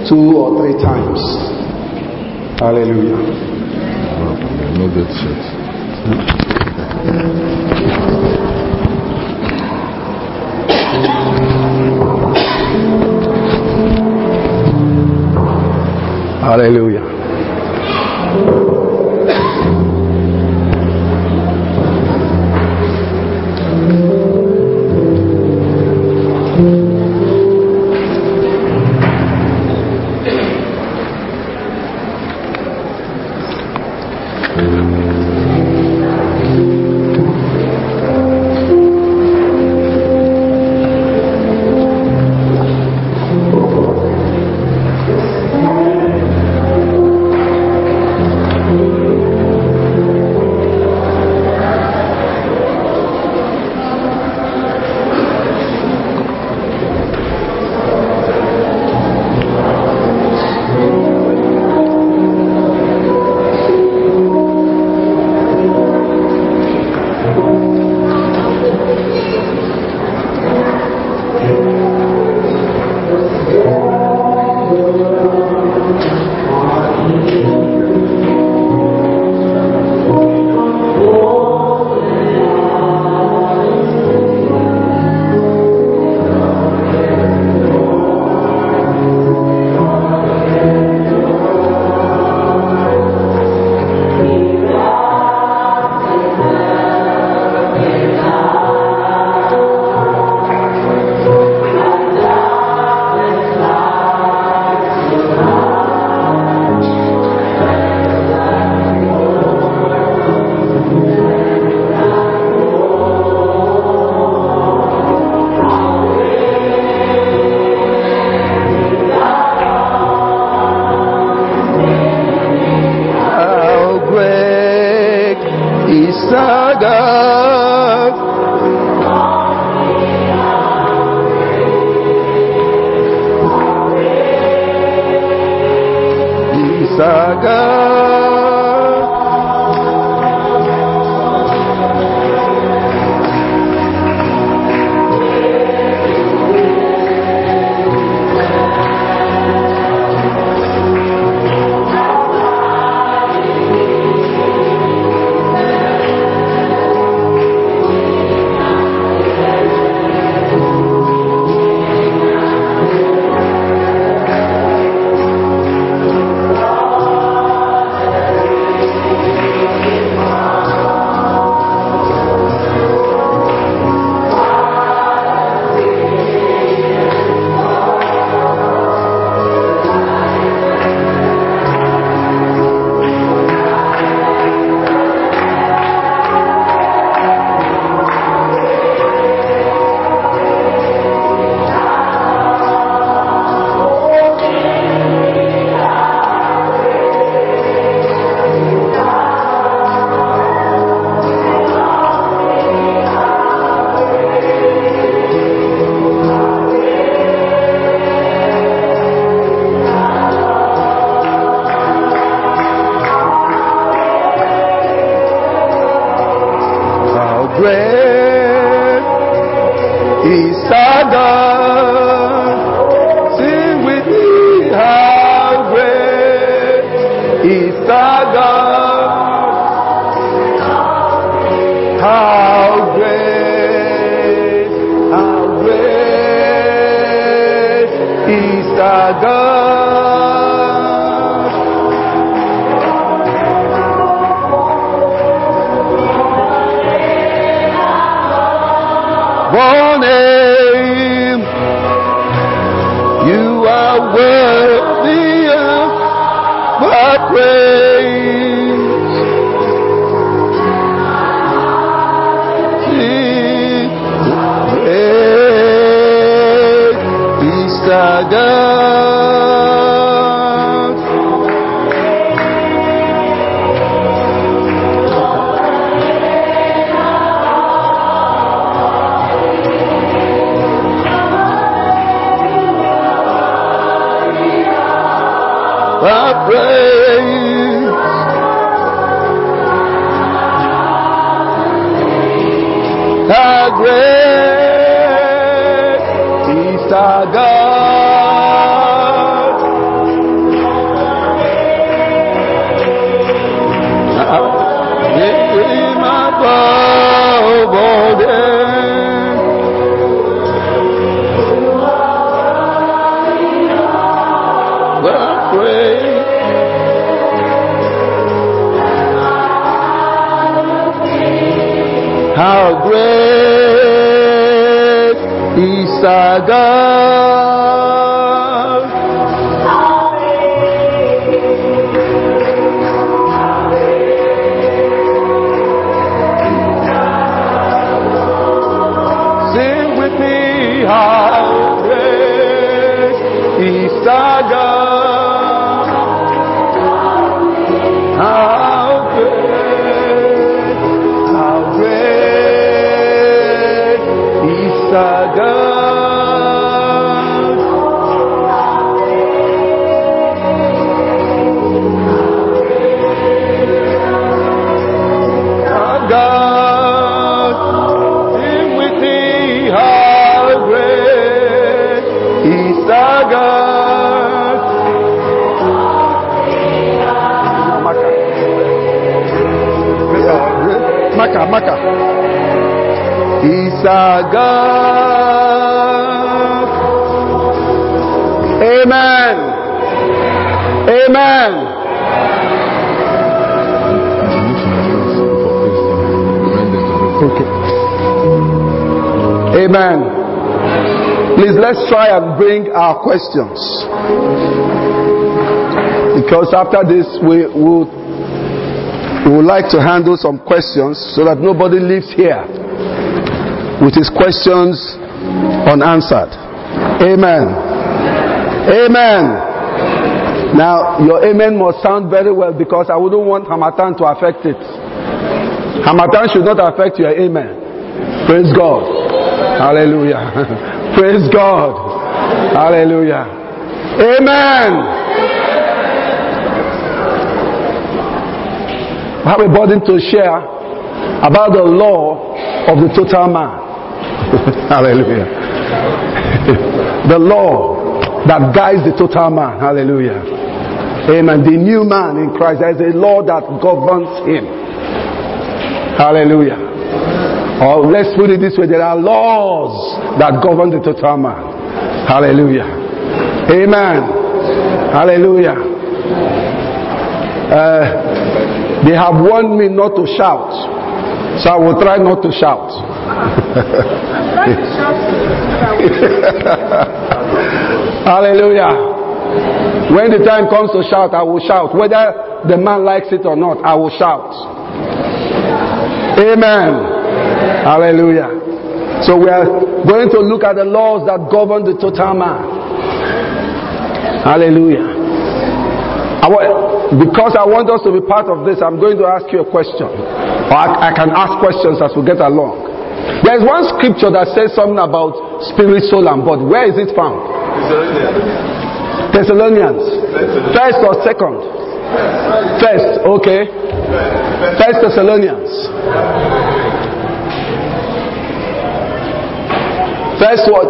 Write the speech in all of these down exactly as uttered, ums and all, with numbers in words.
two or three times. Hallelujah. No good shit. Hallelujah. Great is our God. great is our God. Sing with me, how great is our God. How great, how great is our God. Our God, sing with me, how great is our God. Maka, Maka. Is our God. Amen. Amen. Okay. Amen. Please, let's try and bring our questions. Because after this, we will we would like to handle some questions so that nobody leaves here with his questions unanswered. Amen. Amen. Now, your amen must sound very well because I wouldn't want Hamatan to affect it. Hamatan should not affect your amen. Praise God. Hallelujah. Praise God. Hallelujah. Amen. I have a burden to share about the law of the total man. Hallelujah. The law that guides the total man. Hallelujah. Amen. The new man in Christ. There is a law that governs him. Hallelujah. Or let's put it this way. There are laws that govern the total man. Hallelujah. Amen. Hallelujah. Uh, They have warned me not to shout, so I will try not to shout. Hallelujah. When the time comes to shout, I will shout. Whether the man likes it or not, I will shout. Amen. Hallelujah. So we are going to look at the laws that govern the total man. Hallelujah. I want, because I want us to be part of this, I'm going to ask you a question. Or I, I can ask questions as we get along. There is one scripture that says something about spirit, soul, and body. Where is it found? Thessalonians. Thessalonians. First or second? First, okay. First Thessalonians. First what?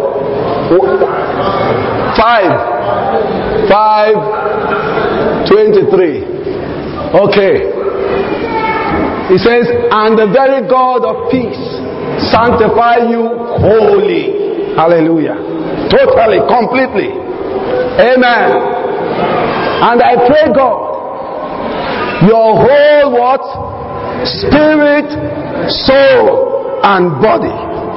Five. Five. twenty-three. Okay. He says, and the very God of peace sanctify you wholly. Hallelujah. Totally, completely. Amen. And I pray God, your whole what? Spirit, soul, and body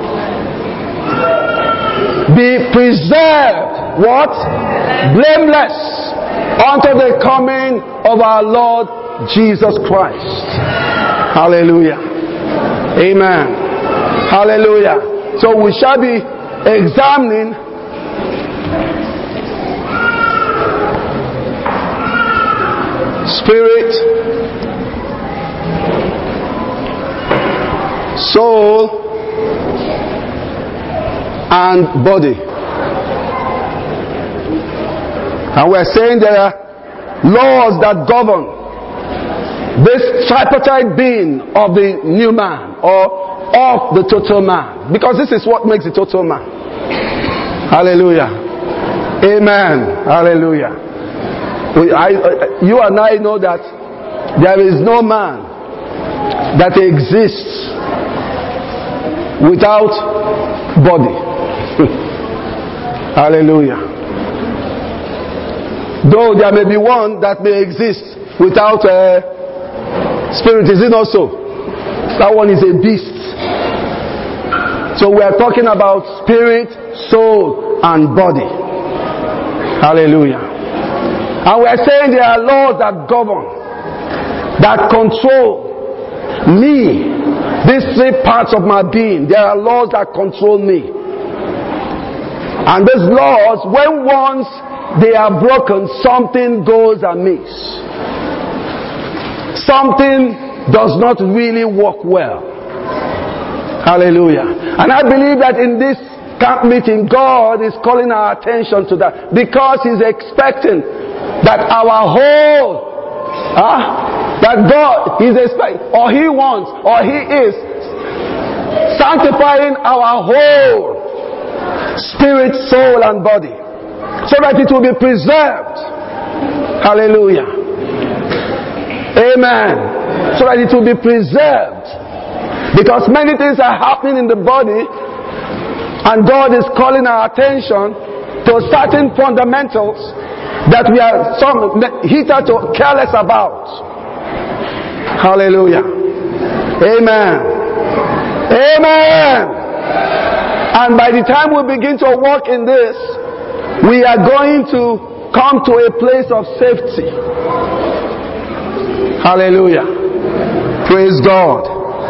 be preserved, what? Blameless unto the coming of our Lord Jesus Christ. Hallelujah. Amen. Hallelujah. So we shall be examining spirit, soul, and body. And we're saying there are laws that govern this tripartite being of the new man or of the total man. Because this is what makes the total man. Hallelujah. Amen. Hallelujah. We, I, uh, you and I know that there is no man that exists without body. Hallelujah. Though there may be one that may exist without a spirit, is it not so? That one is a beast. So we are talking about spirit, soul, and body. Hallelujah. And we are saying there are laws that govern, that control me. These three parts of my being, there are laws that control me. And these laws, when once they are broken, something goes amiss. Something does not really work well. Hallelujah. And I believe that in this camp meeting, God is calling our attention to that, because He's expecting that our whole, uh, that God is expecting, or He wants, or He is sanctifying our whole spirit, soul, and body, so that it will be preserved. Hallelujah. Amen. So that it will be preserved. Because many things are happening in the body, and God is calling our attention to certain fundamentals that we are some hitherto careless about. Hallelujah. Amen. Amen. And by the time we begin to walk in this, we are going to come to a place of safety. Hallelujah. Praise God.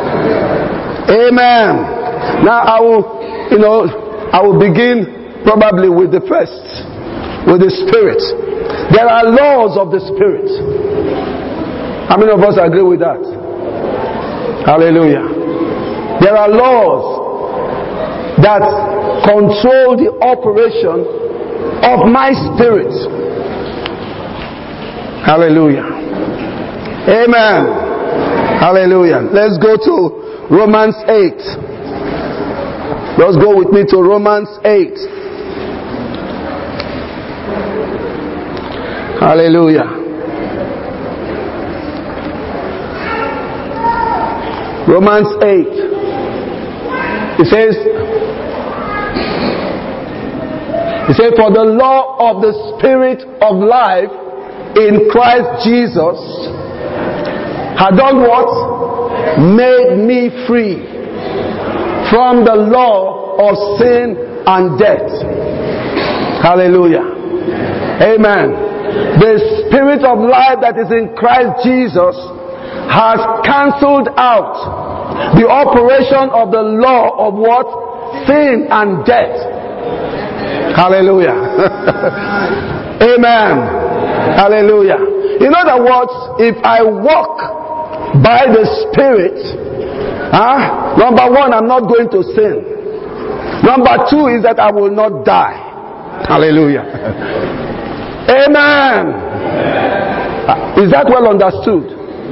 Amen. Now I will, you know, I will begin probably with the first, with the Spirit. There are laws of the Spirit. How many of us agree with that? Hallelujah. There are laws that control the operation of my spirit. Hallelujah. Amen. Hallelujah. Let's go to Romans eight. Let's go with me to Romans eight. Hallelujah. Romans eight. It says, it says, for the law of the Spirit of life in Christ Jesus had done what? Made me free from the law of sin and death. Hallelujah. Amen. The Spirit of life that is in Christ Jesus has cancelled out the operation of the law of what? Sin and death. Hallelujah. Amen. Hallelujah. In other words, if I walk by the Spirit, huh, number one, I'm not going to sin. Number two is that I will not die. Hallelujah. Amen. Is that well understood?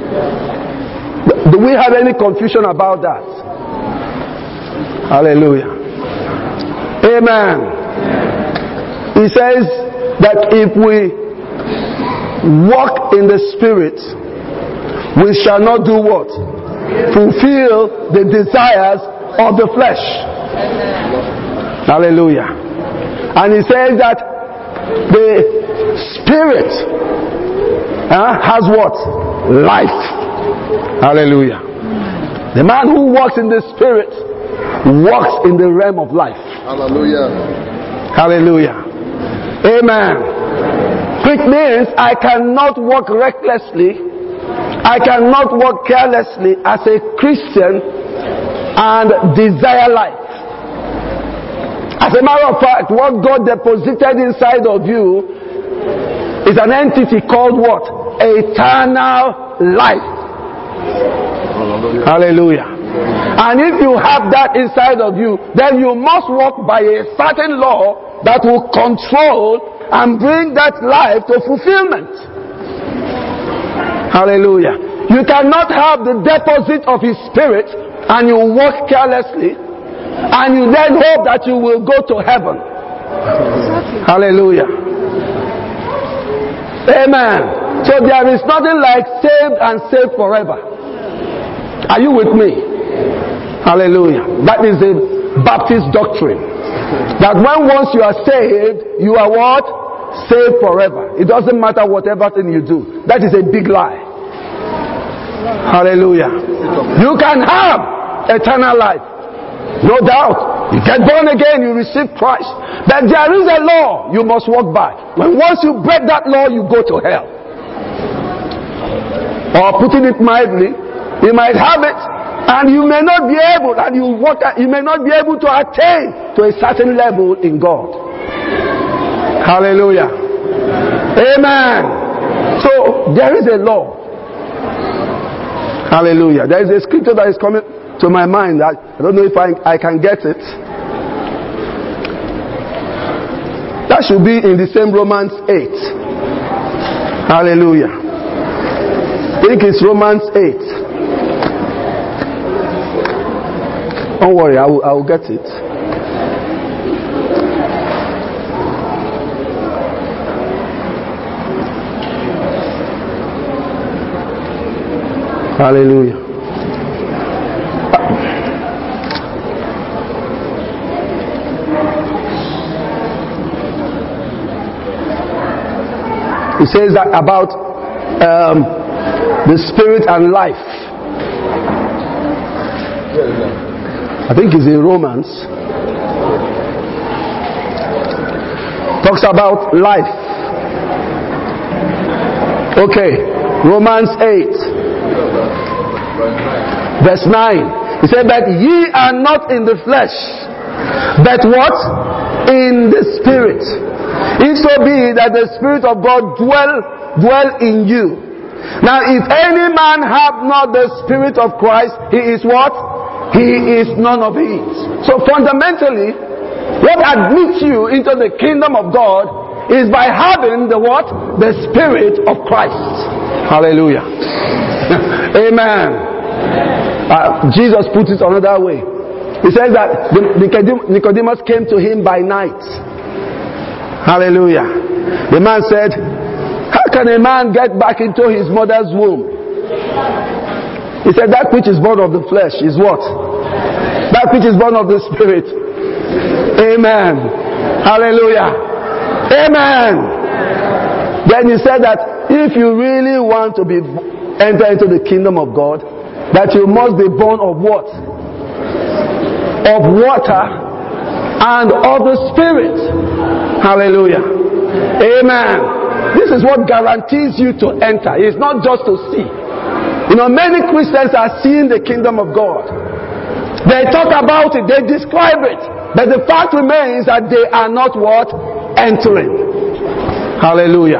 Do we have any confusion about that? Hallelujah. Amen. He says that if we walk in the Spirit, we shall not do what? Fulfill the desires of the flesh. Hallelujah. And he says that the Spirit uh, has what? Life. Hallelujah. The man who walks in the Spirit walks in the realm of life. Hallelujah. Hallelujah. Amen. Which means I cannot walk recklessly, I cannot walk carelessly as a Christian and desire life. As a matter of fact, what God deposited inside of you is an entity called what? Eternal life. Hallelujah. Hallelujah. And if you have that inside of you, then you must walk by a certain law that will control and bring that life to fulfillment. Hallelujah. You cannot have the deposit of His Spirit and you walk carelessly and you then hope that you will go to heaven. Hallelujah. Amen. So there is nothing like saved and saved forever. Are you with me? Hallelujah. That is the Baptist doctrine. That when once you are saved, you are what? Saved forever. It doesn't matter whatever thing you do. That is a big lie. Hallelujah. You can have eternal life. No doubt. You get born again, you receive Christ. But there is a law you must walk by. When once you break that law, you go to hell. Or putting it mildly, you might have it, and you may not be able, and you walk, you may not be able to attain to a certain level in God. Hallelujah. Amen. So there is a law. Hallelujah. There is a scripture that is coming to my mind. I, I don't know if I, I can get it. That should be in the same Romans eight. Hallelujah. I think it's Romans eight. Don't worry, I will, I will get it. Hallelujah. It says that about um, the spirit and life. I think it's in Romans. Talks about life. Okay, Romans eight, verse nine. He said that ye are not in the flesh, but what? In the spirit. If so be that the Spirit of God dwell dwell in you. Now if any man have not the Spirit of Christ, he is what? He is none of his. So fundamentally, what admits you into the kingdom of God is by having the what? The Spirit of Christ. Hallelujah. Amen. Uh, Jesus puts it another way. He says that Nicodemus came to him by night. Hallelujah. The man said, how can a man get back into his mother's womb? He said, that which is born of the flesh is what? That which is born of the spirit. Amen. Hallelujah. Amen. Then he said that if you really want to be enter into the kingdom of God, that you must be born of what? Of water and of the Spirit. Hallelujah. Amen. This is what guarantees you to enter. It's not just to see. You know, many Christians are seeing the kingdom of God. They talk about it, they describe it, but the fact remains that they are not what? Entering. Hallelujah.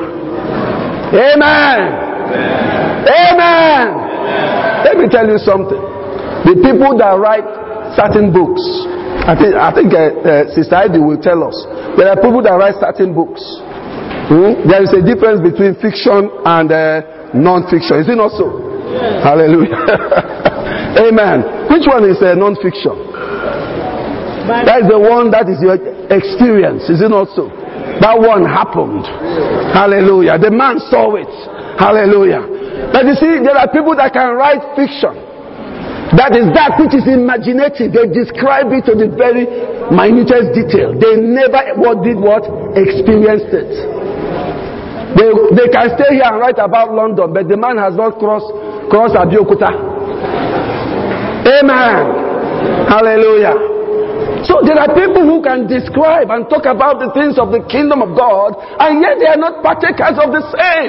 Amen. Amen. Amen. Let me tell you something. The people that write certain books, I think, I think uh, uh, Sister Heidi will tell us. There are people that write certain books. Hmm? There is a difference between fiction and uh, non-fiction. Is it not so? Yes. Hallelujah. Amen. Which one is uh, non-fiction? That is the one that is your experience. Is it not so? That one happened. Hallelujah. The man saw it. Hallelujah. But you see, there are people that can write fiction. That is that which is imaginative. They describe it to the very minutest detail. They never what did what? Experienced it. They, they can stay here and write about London, but the man has not crossed, crossed Abeokuta. Amen. Hallelujah. So there are people who can describe and talk about the things of the kingdom of God, and yet they are not partakers of the same.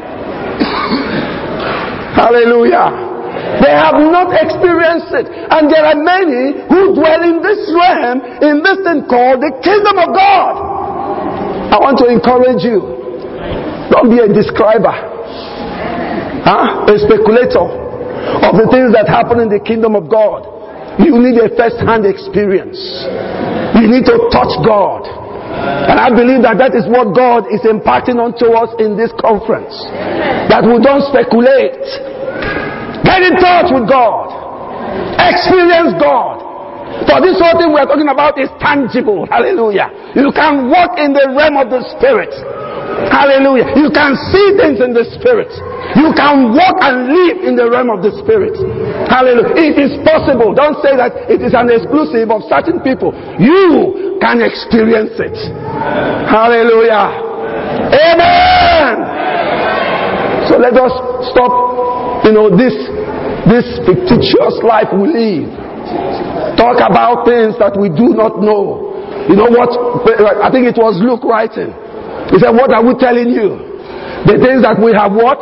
Hallelujah. They have not experienced it. And there are many who dwell in this realm, in this thing called the kingdom of God. I want to encourage you. Don't be a describer. Huh? A speculator of the things that happen in the kingdom of God. You need a first-hand experience. You need to touch God. And I believe that that is what God is imparting onto us in this conference. That we don't speculate. Get in touch with God. Experience God. For this whole thing we're talking about is tangible. Hallelujah. You can walk in the realm of the Spirit. Hallelujah. You can see things in the Spirit. You can walk and live in the realm of the Spirit. Hallelujah. It is possible. Don't say that it is an exclusive of certain people. You can experience it. Hallelujah. Amen. So let us stop, you know, this this fictitious life we live. Talk about things that we do not know. You know what? I think it was Luke writing. He said, what are we telling you? The things that we have what?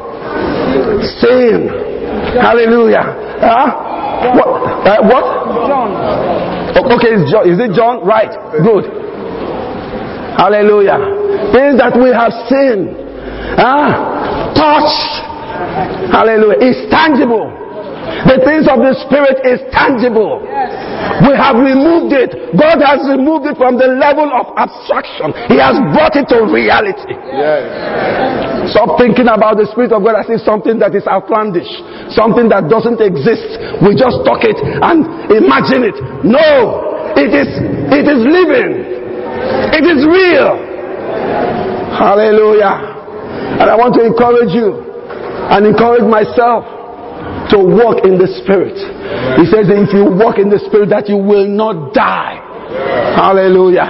Seen. Hallelujah. Huh? What? Uh, what? John. Okay, is, John, is it John? Right. Good. Hallelujah. Things that we have seen. Huh? Touched. Hallelujah. It's tangible. The things of the Spirit is tangible. We have removed it. God has removed it from the level of abstraction. He has brought it to reality. Yes. Stop thinking about the Spirit of God as if something that is outlandish, something that doesn't exist. We just talk it and imagine it. No, it is it is living. It is real. Hallelujah. And I want to encourage you and encourage myself to walk in the Spirit. He says that if you walk in the Spirit, that you will not die. Hallelujah.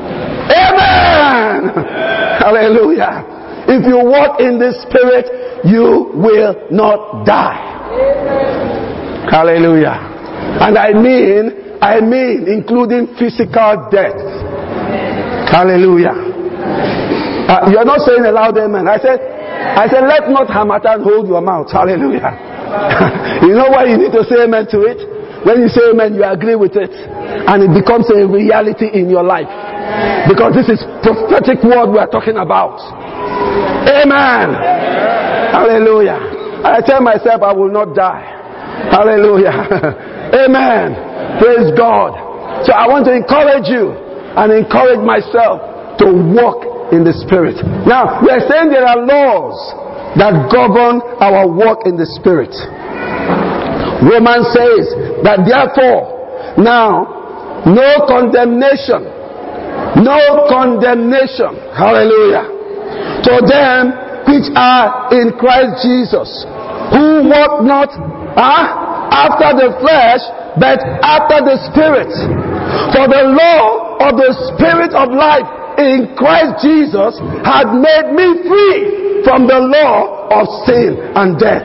Amen. Hallelujah. If you walk in the Spirit, you will not die. Hallelujah. And I mean, I mean, including physical death. Hallelujah. Uh, you're not saying a loud amen. I said, I said, let not Hamatan hold your mouth. Hallelujah. You know why you need to say amen to it? When you say amen, you agree with it. And it becomes a reality in your life. Because this is prophetic word we are talking about. Amen. Hallelujah. I tell myself I will not die. Hallelujah. Amen. Praise God. So I want to encourage you and encourage myself to walk in the Spirit. Now, we are saying there are laws that govern our walk in the Spirit. Romans says that therefore, now, no condemnation, no condemnation, hallelujah, to them which are in Christ Jesus, who walk not uh, after the flesh, but after the Spirit. For the law of the Spirit of life in Christ Jesus had made me free from the law of sin and death.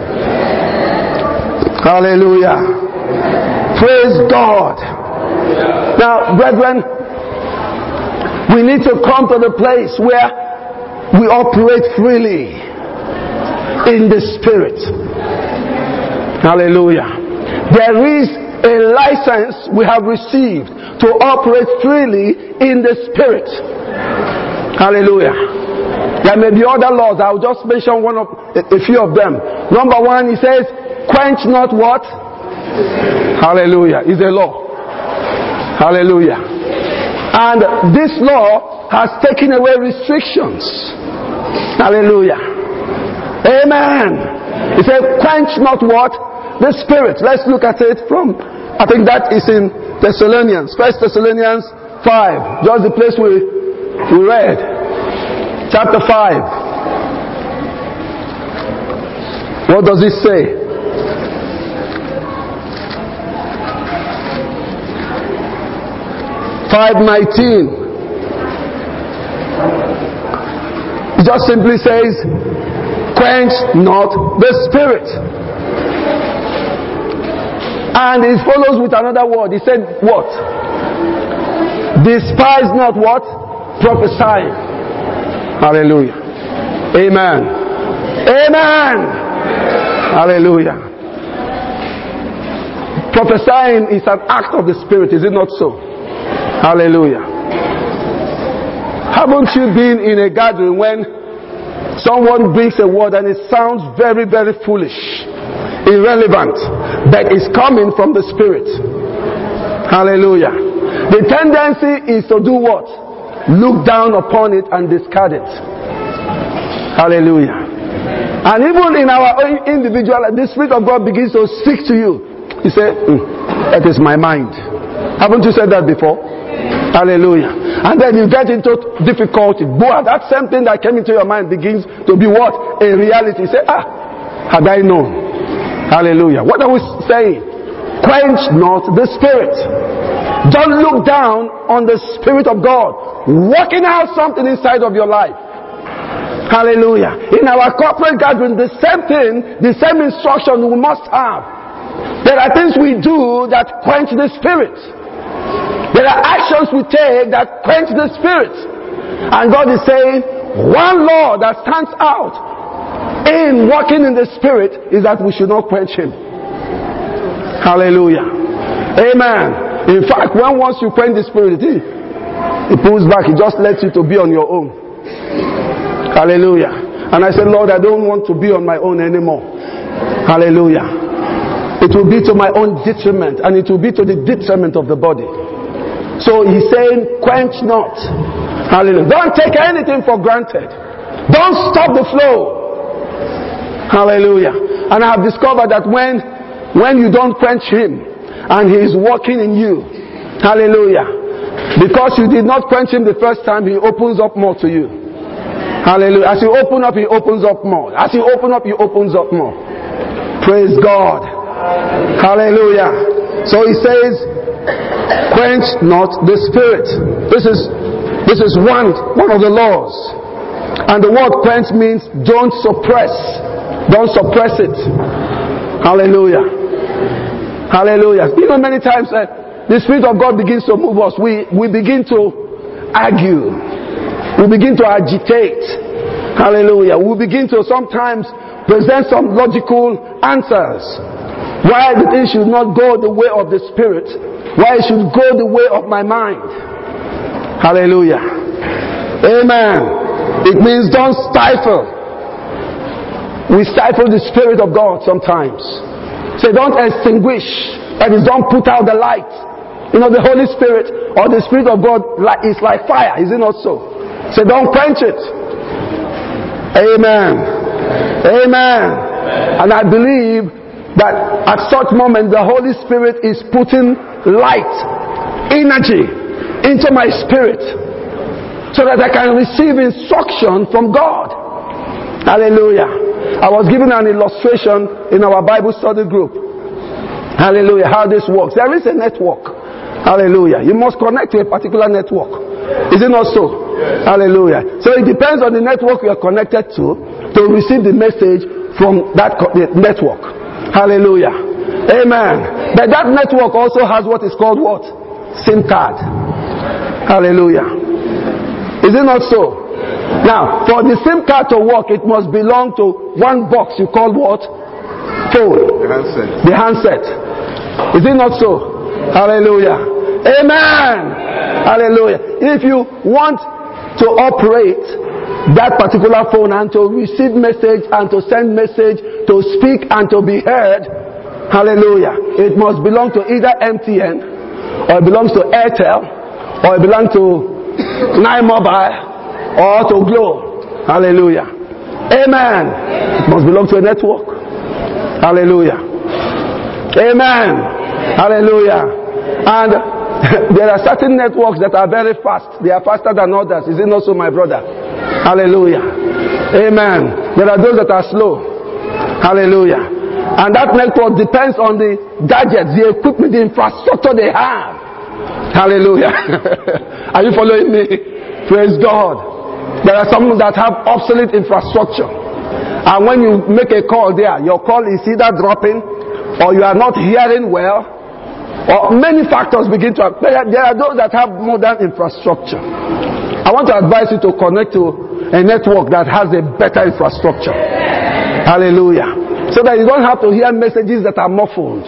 Hallelujah. Praise God. Now, brethren, we need to come to the place where we operate freely in the Spirit. Hallelujah. There is a license we have received to operate freely in the Spirit. Hallelujah. There may be other laws. I'll just mention one of a, a few of them. Number one, he says, quench not what? Hallelujah. Is a law. Hallelujah. And this law has taken away restrictions. Hallelujah. Amen. He said, quench not what? The Spirit. Let's look at it from, I think that is in Thessalonians. First Thessalonians five. Just the place we, we read. Chapter five. What does it say? five nineteen. It just simply says, quench not the Spirit. And it follows with another word. He said, what? Despise not what? Prophesying. Hallelujah. Amen. Amen. Hallelujah. Prophesying is an act of the Spirit, is it not so? Hallelujah. Haven't you been in a gathering when someone brings a word and it sounds very, very foolish, irrelevant, but it's coming from the Spirit? Hallelujah. The tendency is to do what? Look down upon it and discard it. Hallelujah. And even in our own individual, the Spirit of God begins to speak to you. You say, mm, that is my mind. Haven't you said that before? Hallelujah. And then you get into difficulty. Boy, that same thing that came into your mind begins to be what? A reality. You say, ah, had I known. Hallelujah. What are we saying? Quench not the Spirit. Don't look down on the Spirit of God working out something inside of your life. Hallelujah. In our corporate gathering, the same thing, the same instruction we must have. There are things we do that quench the spirit. There are actions we take that quench the spirit. And God is saying, one law that stands out in walking in the spirit is that we should not quench him. Hallelujah. Amen. In fact, when once you quench the spirit, he, he pulls back. He just lets you to be on your own. Hallelujah. And I said, Lord, I don't want to be on my own anymore. Hallelujah. It will be to my own detriment, and it will be to the detriment of the body. So he's saying, quench not. Hallelujah. Don't take anything for granted. Don't stop the flow. Hallelujah. And I have discovered that when, when you don't quench him, and he is working in you, hallelujah, because you did not quench him the first time, he opens up more to you. Hallelujah. As you open up, he opens up more. As you open up, he opens up more. Praise God. Hallelujah. So he says, quench not the spirit. This is this is one one of the laws. And the word quench means don't suppress. Don't suppress it. Hallelujah. Hallelujah. You know, many times uh, the Spirit of God begins to move us. We we begin to argue. We begin to agitate. Hallelujah. We begin to sometimes present some logical answers. Why the thing should not go the way of the Spirit. Why it should go the way of my mind. Hallelujah. Amen. It means don't stifle. We stifle the Spirit of God sometimes. Say, don't extinguish. That is, don't put out the light. You know, the Holy Spirit or the Spirit of God is like fire. Is it not so? Say, don't quench it. Amen. Amen. And I believe that at such moment the Holy Spirit is putting light, energy into my spirit so that I can receive instruction from God. Hallelujah. I was given an illustration in our Bible study group. Hallelujah. How this works. There is a network. Hallelujah. You must connect to a particular network. Is it not so? Yes. Hallelujah. So it depends on the network you are connected to to receive the message from that network. Hallelujah. Amen. But that network also has what is called what? SIM card. Hallelujah. Is it not so? Now, for the SIM card to work, it must belong to one box you call what? Phone. The handset. The handset. Is it not so? Hallelujah. Amen. Hallelujah. If you want to operate that particular phone and to receive message and to send message, to speak and to be heard, hallelujah, it must belong to either M T N or it belongs to Airtel or it belongs to Nine Mobile or to Glo. Hallelujah. Amen. It must belong to a network. Hallelujah. Amen. Hallelujah. And there are certain networks that are very fast. They are faster than others. Is it not so, my brother? Hallelujah. Amen. There are those that are slow. Hallelujah. And that network depends on the gadgets, the equipment, the infrastructure they have. Hallelujah. Are you following me? Praise God. There are some that have obsolete infrastructure. And when you make a call there, your call is either dropping or you are not hearing well, or many factors begin to happen. There are those that have modern infrastructure. I want to advise you to connect to a network that has a better infrastructure. Hallelujah. So that you don't have to hear messages that are muffled.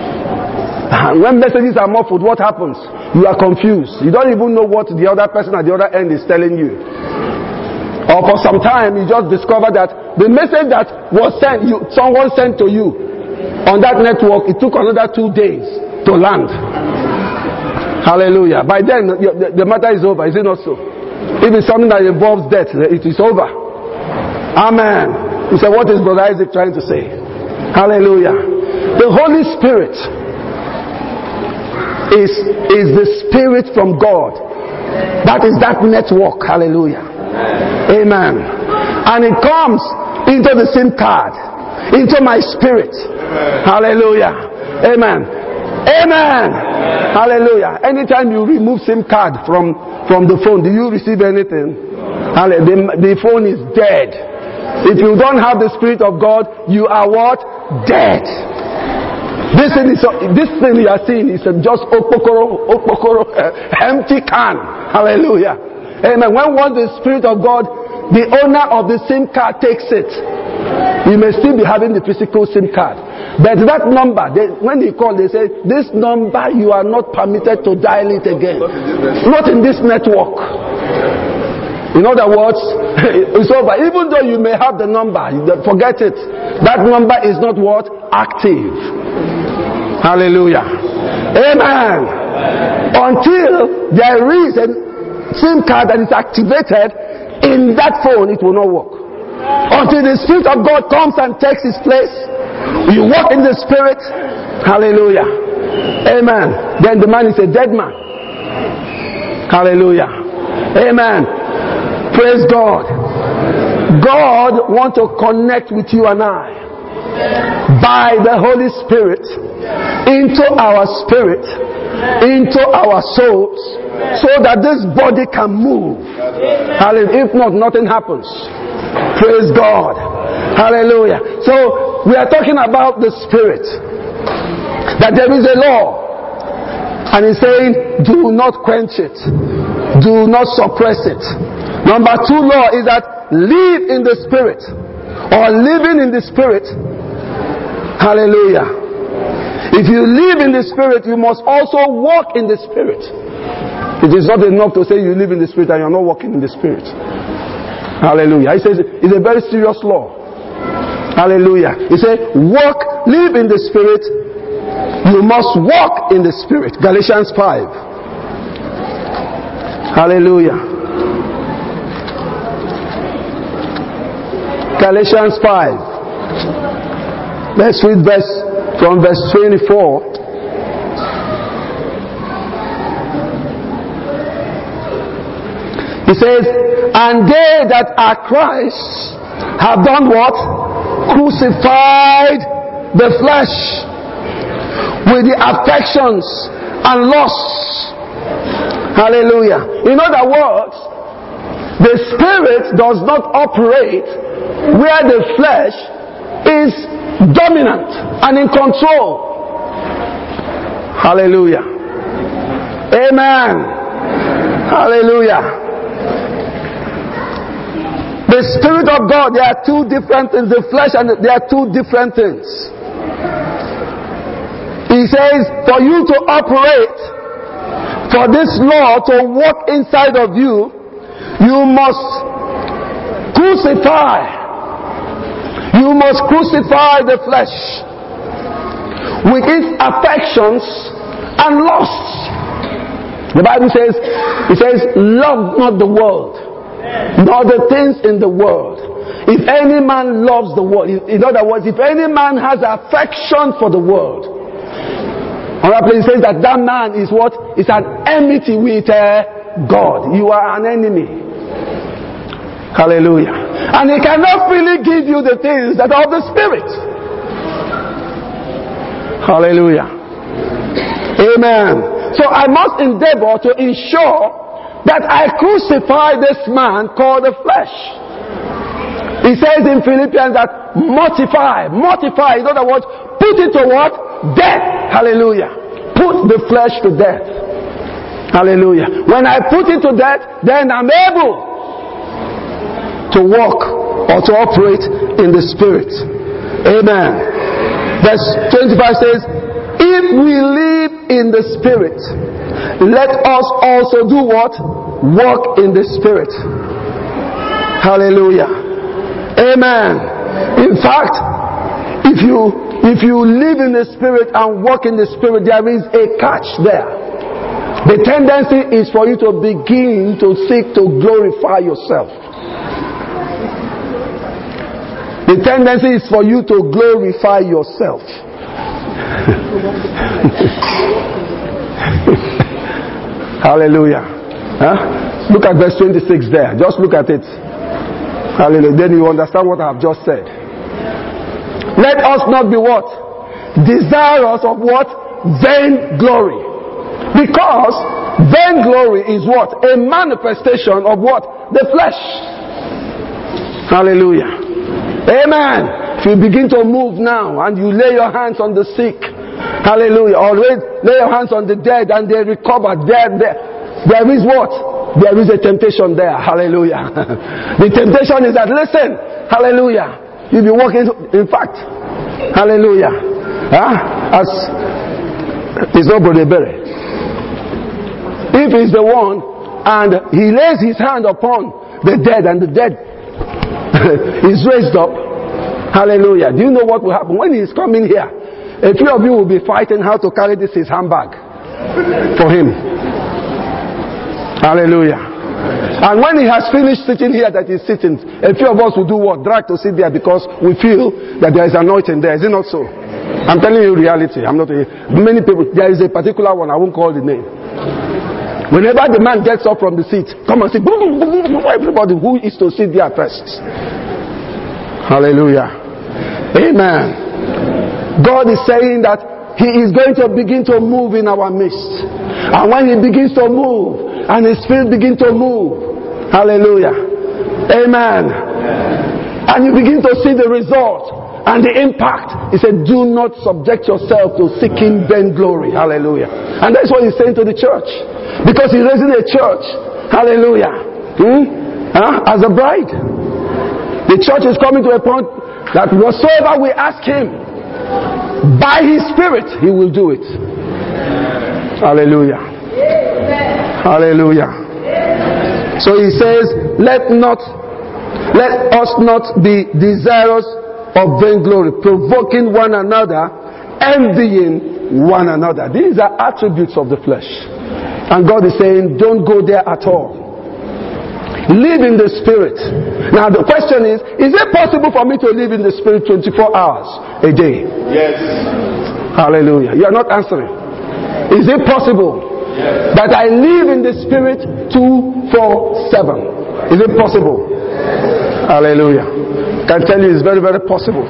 And when messages are muffled, what happens? You are confused. You don't even know what the other person at the other end is telling you. Or for some time, you just discover that the message that was sent, you, someone sent to you on that network, it took another two days to land. Hallelujah. By then, the, the matter is over. Is it not so? If it's something that involves death, it is over. Amen. You say, what is Brother Isaac trying to say? Hallelujah. The Holy Spirit is, is the Spirit from God. That is that network. Hallelujah. Amen. And it comes into the SIM card, into my spirit. Hallelujah. Amen. Amen. Hallelujah. Anytime you remove SIM card from, from the phone, do you receive anything? The, the phone is dead. If you don't have the Spirit of God, you are what? Dead. This thing is this thing you are seeing is just opokoro, opokoro, empty can. Hallelujah. Amen. When once the Spirit of God, the owner of the SIM card takes it, you may still be having the physical SIM card. But that number, they, when they call, they say, this number, you are not permitted to dial it again. Not in this network. In other words, it's over. Even though you may have the number, forget it. That number is not what? Active. Hallelujah. Amen. Until there is a SIM card that is activated in that phone, it will not work. Until the Spirit of God comes and takes His place, you walk in the Spirit. Hallelujah. Amen. Then the man is a dead man. Hallelujah. Amen. Praise God. God wants to connect with you and I by the Holy Spirit into our spirit, into our souls, so that this body can move. Hallelujah. If not, nothing happens. Praise God. Hallelujah. So we are talking about the Spirit, that there is a law, and He's saying, do not quench it, do not suppress it. Number two law is that live in the Spirit, or living in the Spirit. Hallelujah. If you live in the Spirit, you must also walk in the Spirit. It is not enough to say you live in the Spirit and you're not walking in the Spirit. Hallelujah. He says it's a very serious law. Hallelujah. He said, walk, live in the Spirit. You must walk in the Spirit. Galatians five. Hallelujah. Galatians five. Let's read verse from verse twenty-four. He says, and they that are Christ have done what? Crucified the flesh with the affections and lusts. Hallelujah. In other words, the Spirit does not operate where the flesh is dominant and in control. Hallelujah. Amen. Hallelujah. The Spirit of God, there are two different things. The flesh and the, there are two different things. He says, for you to operate, for this law to work inside of you, you must crucify. You must crucify the flesh with its affections and lusts. The Bible says, it says, love not the world, nor the things in the world. If any man loves the world, in other words, if any man has affection for the world, another place says that that man is what? Is an enmity with uh, God. You are an enemy. Hallelujah. And He cannot really give you the things that are of the Spirit. Hallelujah. Amen. So I must endeavor to ensure that I crucify this man called the flesh. He says in Philippians that mortify, mortify, in other words, put it to what? Death. Hallelujah. Put the flesh to death. Hallelujah. When I put it to death, then I'm able to walk or to operate in the Spirit. Amen. Verse twenty-five says, if we live in the Spirit, let us also do what? Walk in the Spirit. Hallelujah. Amen. In fact, if you if you live in the Spirit and walk in the Spirit, there is a catch there. The tendency is for you to begin to seek to glorify yourself. The tendency is for you to glorify yourself. Hallelujah. Huh? Look at verse twenty-six there. Just look at it. Hallelujah. Then you understand what I have just said. Let us not be what? Desirous of what? Vain glory. Because vain glory is what? A manifestation of what? The flesh. Hallelujah. Amen. If you begin to move now and you lay your hands on the sick Hallelujah. Always lay your hands on the dead and they recover. There, there, there is what? There is a temptation there. Hallelujah. The temptation is that, listen, hallelujah, you'll be walking, in fact, hallelujah. Huh? As it's not Brother Berry. If he's the one and he lays his hand upon the dead and the dead is raised up, hallelujah. Do you know what will happen? When he's coming here, a few of you will be fighting how to carry this his handbag for him. Hallelujah. And when he has finished sitting here that he's sitting, a few of us will do what? Drag to sit there because we feel that there is anointing there. Is it not so? I'm telling you reality. I'm not a, many people, there is a particular one, I won't call the name. Whenever the man gets up from the seat, come and sit. Everybody who is to sit there first. Hallelujah. Amen. God is saying that He is going to begin to move in our midst. And when He begins to move, and His Spirit begins to move, hallelujah. Amen. And you begin to see the result and the impact. He said, do not subject yourself to seeking vain glory. Hallelujah. And that's what He's saying to the church. Because He's raising a church. Hallelujah. Hmm? Huh? As a bride. The church is coming to a point that whatsoever we ask Him, by His Spirit, He will do it. Hallelujah. Hallelujah. So He says, let not, let us not be desirous of vainglory, provoking one another, envying one another. These are attributes of the flesh. And God is saying, don't go there at all. Live in the Spirit. Now the question is, is it possible for me to live in the Spirit twenty-four hours a day? Yes. Hallelujah. You are not answering. Is it possible yes. that I live in the Spirit two four seven? Is it possible? Yes. Hallelujah. I can tell you it's very, very possible.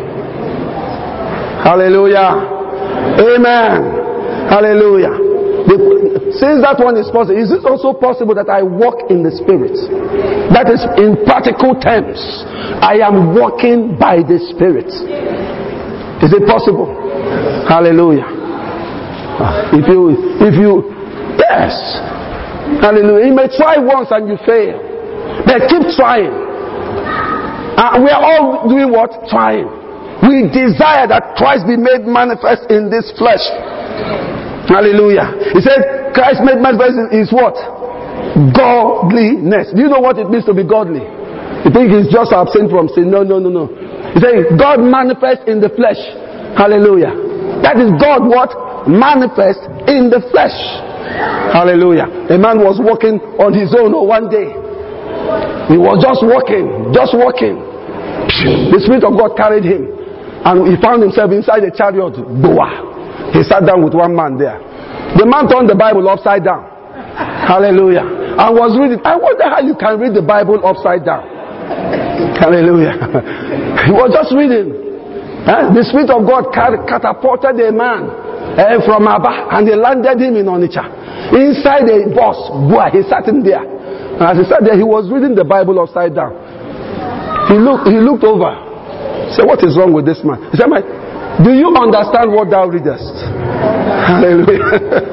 Hallelujah. Amen. Hallelujah. The, since that one is possible, is it also possible that I walk in the Spirit? That is, in practical terms, I am walking by the Spirit. Is it possible? Hallelujah. If you, if you, yes. Hallelujah. You may try once and you fail, but keep trying. Uh, we are all doing what? Trying. We desire that Christ be made manifest in this flesh. Hallelujah. He said Christ made manifest is what? Godliness. Do you know what it means to be godly? You think he's just absent from sin? No, no, no, no. He's saying God manifest in the flesh. Hallelujah. That is God what? Manifest in the flesh. Hallelujah. A man was walking on his own one day. He was just walking, just walking. The Spirit of God carried him, and he found himself inside a chariot. Boah. He sat down with one man there. The man turned the Bible upside down. Hallelujah. And was reading. I wonder how you can read the Bible upside down. Hallelujah. He was just reading. Eh? The Spirit of God catapulted a man eh, from Abba, and he landed him in Onitsha. Inside a bus. Boy, he sat in there. And as he sat there, he was reading the Bible upside down. He looked, he looked over. He said, what is wrong with this man? He said, my, do you understand what thou readest? Hallelujah.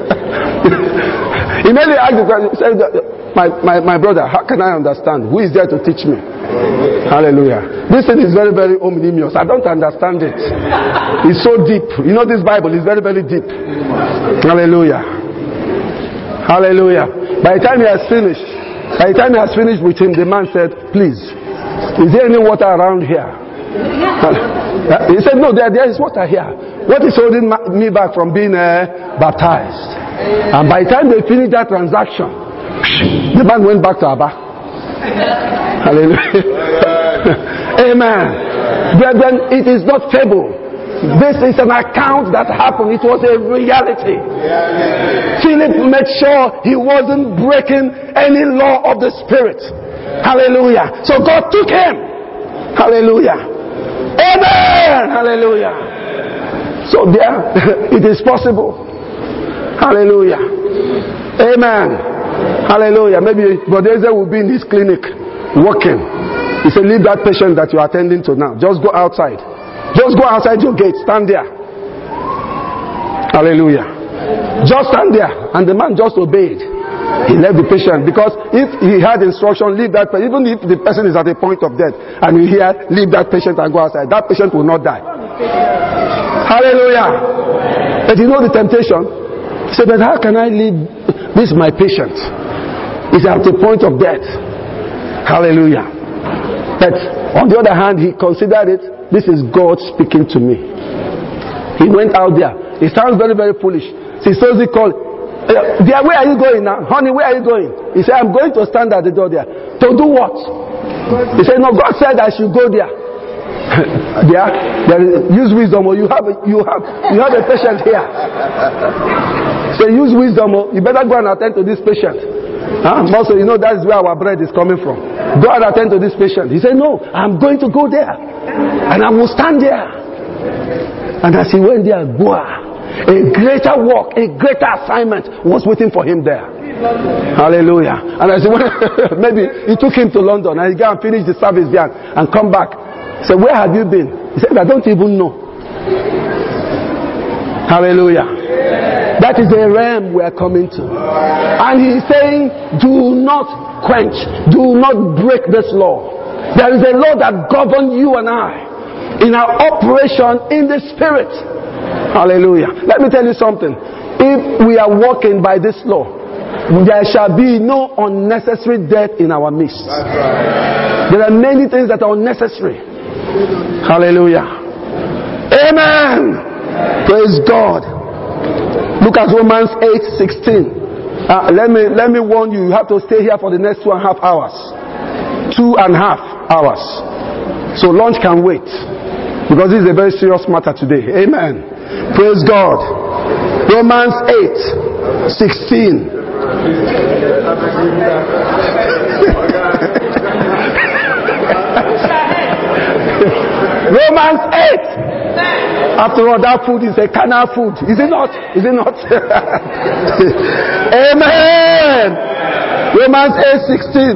He immediately asked the question, he said, my, my, my brother, how can I understand? Who is there to teach me? Hallelujah. This thing is very, very omnibus. I don't understand it. It's so deep. You know, this Bible is very, very deep. Hallelujah. Hallelujah. By the time he has finished, by the time he has finished with him, the man said, please, is there any water around here? He said, no, there, there is water here. What is holding me back from being uh, baptized? And by the time they finished that transaction, the man went back to Abba. Hallelujah. Amen. Brethren, it is not fable. This is an account that happened. It was a reality. Philip made sure he wasn't breaking any law of the Spirit. Hallelujah. So God took him. Hallelujah. Amen. Hallelujah. So there, it is possible. Hallelujah. Amen. Hallelujah. Maybe Brother Eze will be in his clinic working. He said, leave that patient that you are attending to now. Just go outside. Just go outside your gate. Stand there. Hallelujah. Just stand there. And the man just obeyed. He left the patient, because if he had instruction, leave that person, even if the person is at a point of death, and you hear, leave that patient and go outside, that patient will not die. Hallelujah. But you know the temptation? He said, but how can I leave this my patient? He's at the point of death. Hallelujah. But on the other hand, he considered it, this is God speaking to me. He went out there. It sounds very, very foolish. So he says he called, Uh, dear, where are you going now? Honey, where are you going? He said, I'm going to stand at the door there. To do what? He said, no, God said I should go there. there, there is, use wisdom, or you have a, you have you have a patient here. So use wisdom, or you better go and attend to this patient. Huh? Also, you know that is where our bread is coming from. Go and attend to this patient. He said, no, I'm going to go there, and I will stand there. And as he went there, boah, a greater work, a greater assignment was waiting for him there. Hallelujah. And I said, well, maybe he took him to London and he go and finish the service there and come back. He said, where have you been? He said, I don't even know. Hallelujah. That is the realm we are coming to. And he's saying, do not quench, do not break this law. There is a law that governs you and I in our operation in the spirit. Hallelujah. Let me tell you something. If we are walking by this law, there shall be no unnecessary death in our midst. Right. There are many things that are unnecessary. Hallelujah. Amen. Praise God. Look at Romans eight sixteen. Uh, let me let me warn you. You have to stay here for the next two and a half hours. Two and a half hours. So lunch can wait, because this is a very serious matter today. Amen. Praise God. Romans eight sixteen. Romans eight. After all, that food is a carnal food. Is it not? Is it not? Amen. Romans eight sixteen.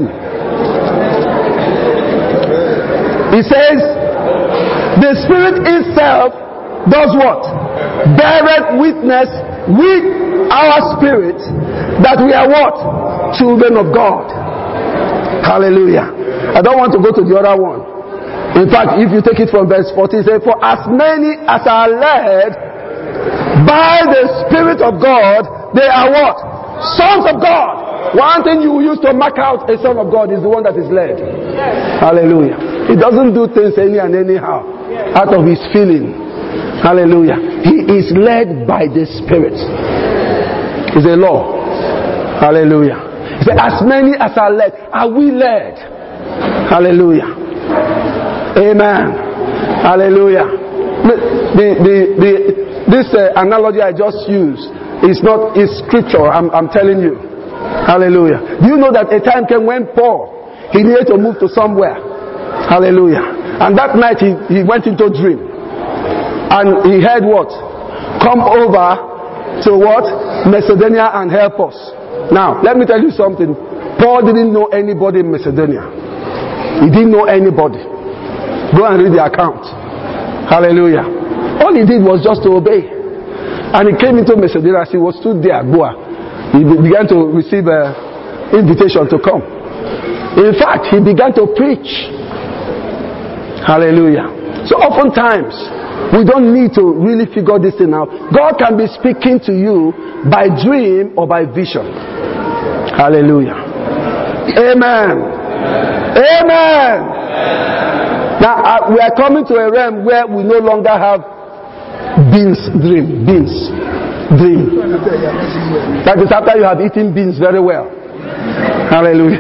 He says, the Spirit itself does what? Beareth witness with our spirit that we are what? Children of God. Hallelujah. I don't want to go to the other one. In fact, if you take it from verse fourteen, it says, for as many as are led by the Spirit of God, they are what? Sons of God. One thing you use to mark out a son of God is the one that is led. Hallelujah. He doesn't do things any and anyhow out of his feeling. Hallelujah. He is led by the Spirit. It's a law. Hallelujah. He said, as many as are led, are we led? Hallelujah. Amen. Hallelujah. The, the, the, the, this uh, analogy I just used is not is scripture. I'm, I'm telling you. Hallelujah. Do you know that a time came when Paul, he needed to move to somewhere? Hallelujah. And that night he, he went into a dream. And he heard what? Come over to what? Macedonia and help us. Now, let me tell you something. Paul didn't know anybody in Macedonia. He didn't know anybody. Go and read the account. Hallelujah. All he did was just to obey. And he came into Macedonia as he was stood there, Goa. He began to receive an invitation to come. In fact, he began to preach. Hallelujah. So oftentimes, we don't need to really figure this thing out. God can be speaking to you by dream or by vision. Hallelujah. Amen. Amen. Amen. Now, uh, we are coming to a realm where we no longer have beans dream. Beans dream. That is after you have eaten beans very well. Hallelujah.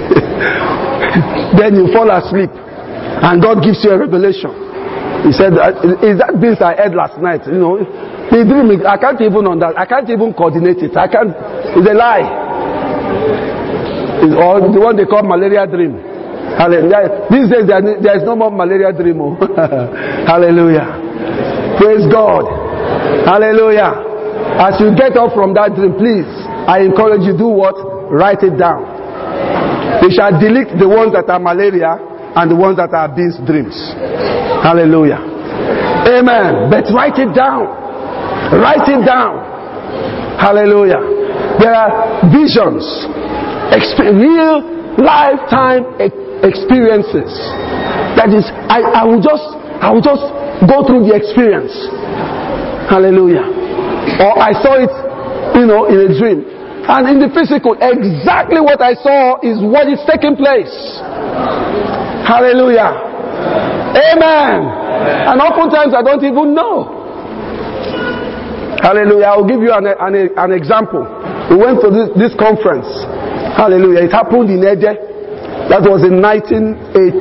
Then you fall asleep and God gives you a revelation. He said, is that beans I ate last night? You know, he dream. I can't even on that. I can't even coordinate it. I can't. It's a lie. It's all the one they call malaria dream. Hallelujah. These days there, there is no more malaria dream. Hallelujah. Praise God. Hallelujah. As you get up from that dream, please, I encourage you, do what? Write it down. We shall delete the ones that are malaria and the ones that are beans dreams. Hallelujah. Amen. But write it down. Write it down. Hallelujah. There are visions, exp- real lifetime e- experiences. That is, I, I will just, I will just go through the experience. Hallelujah. Or I saw it, you know, in a dream. And in the physical, exactly what I saw is what is taking place. Hallelujah. Amen. And oftentimes I don't even know. Hallelujah. I'll give you an, an, an example. We went to this, this conference. Hallelujah. It happened in Ede. That was in nineteen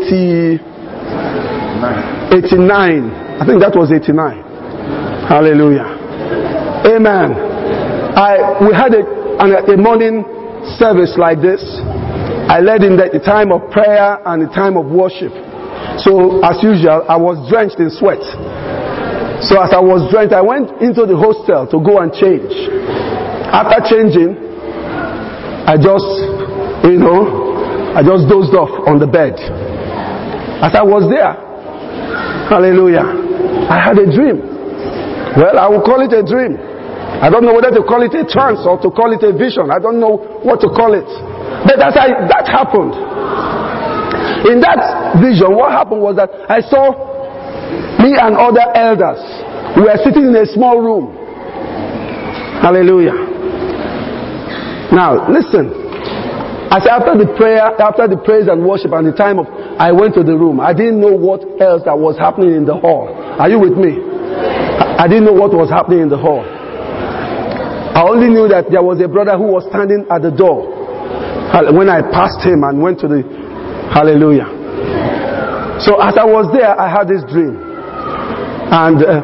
eighty-nine. I think that was eighty-nine. Hallelujah. Amen. I we had a, a morning service like this. I led in the, the time of prayer and the time of worship. So as usual, I was drenched in sweat. So as I was drenched, I went into the hostel to go and change. After changing, I just, you know, I just dozed off on the bed. As I was there, hallelujah, I had a dream. Well, I will call it a dream. I don't know whether to call it a trance or to call it a vision. I don't know what to call it. But as I, that happened. In that vision, what happened was that I saw me and other elders. We were sitting in a small room. Hallelujah. Now, listen. As after the prayer, after the praise and worship and the time of, I went to the room. I didn't know what else that was happening in the hall. Are you with me? I didn't know what was happening in the hall. I only knew that there was a brother who was standing at the door. When I passed him and went to the, hallelujah. So as I was there, I had this dream. And uh,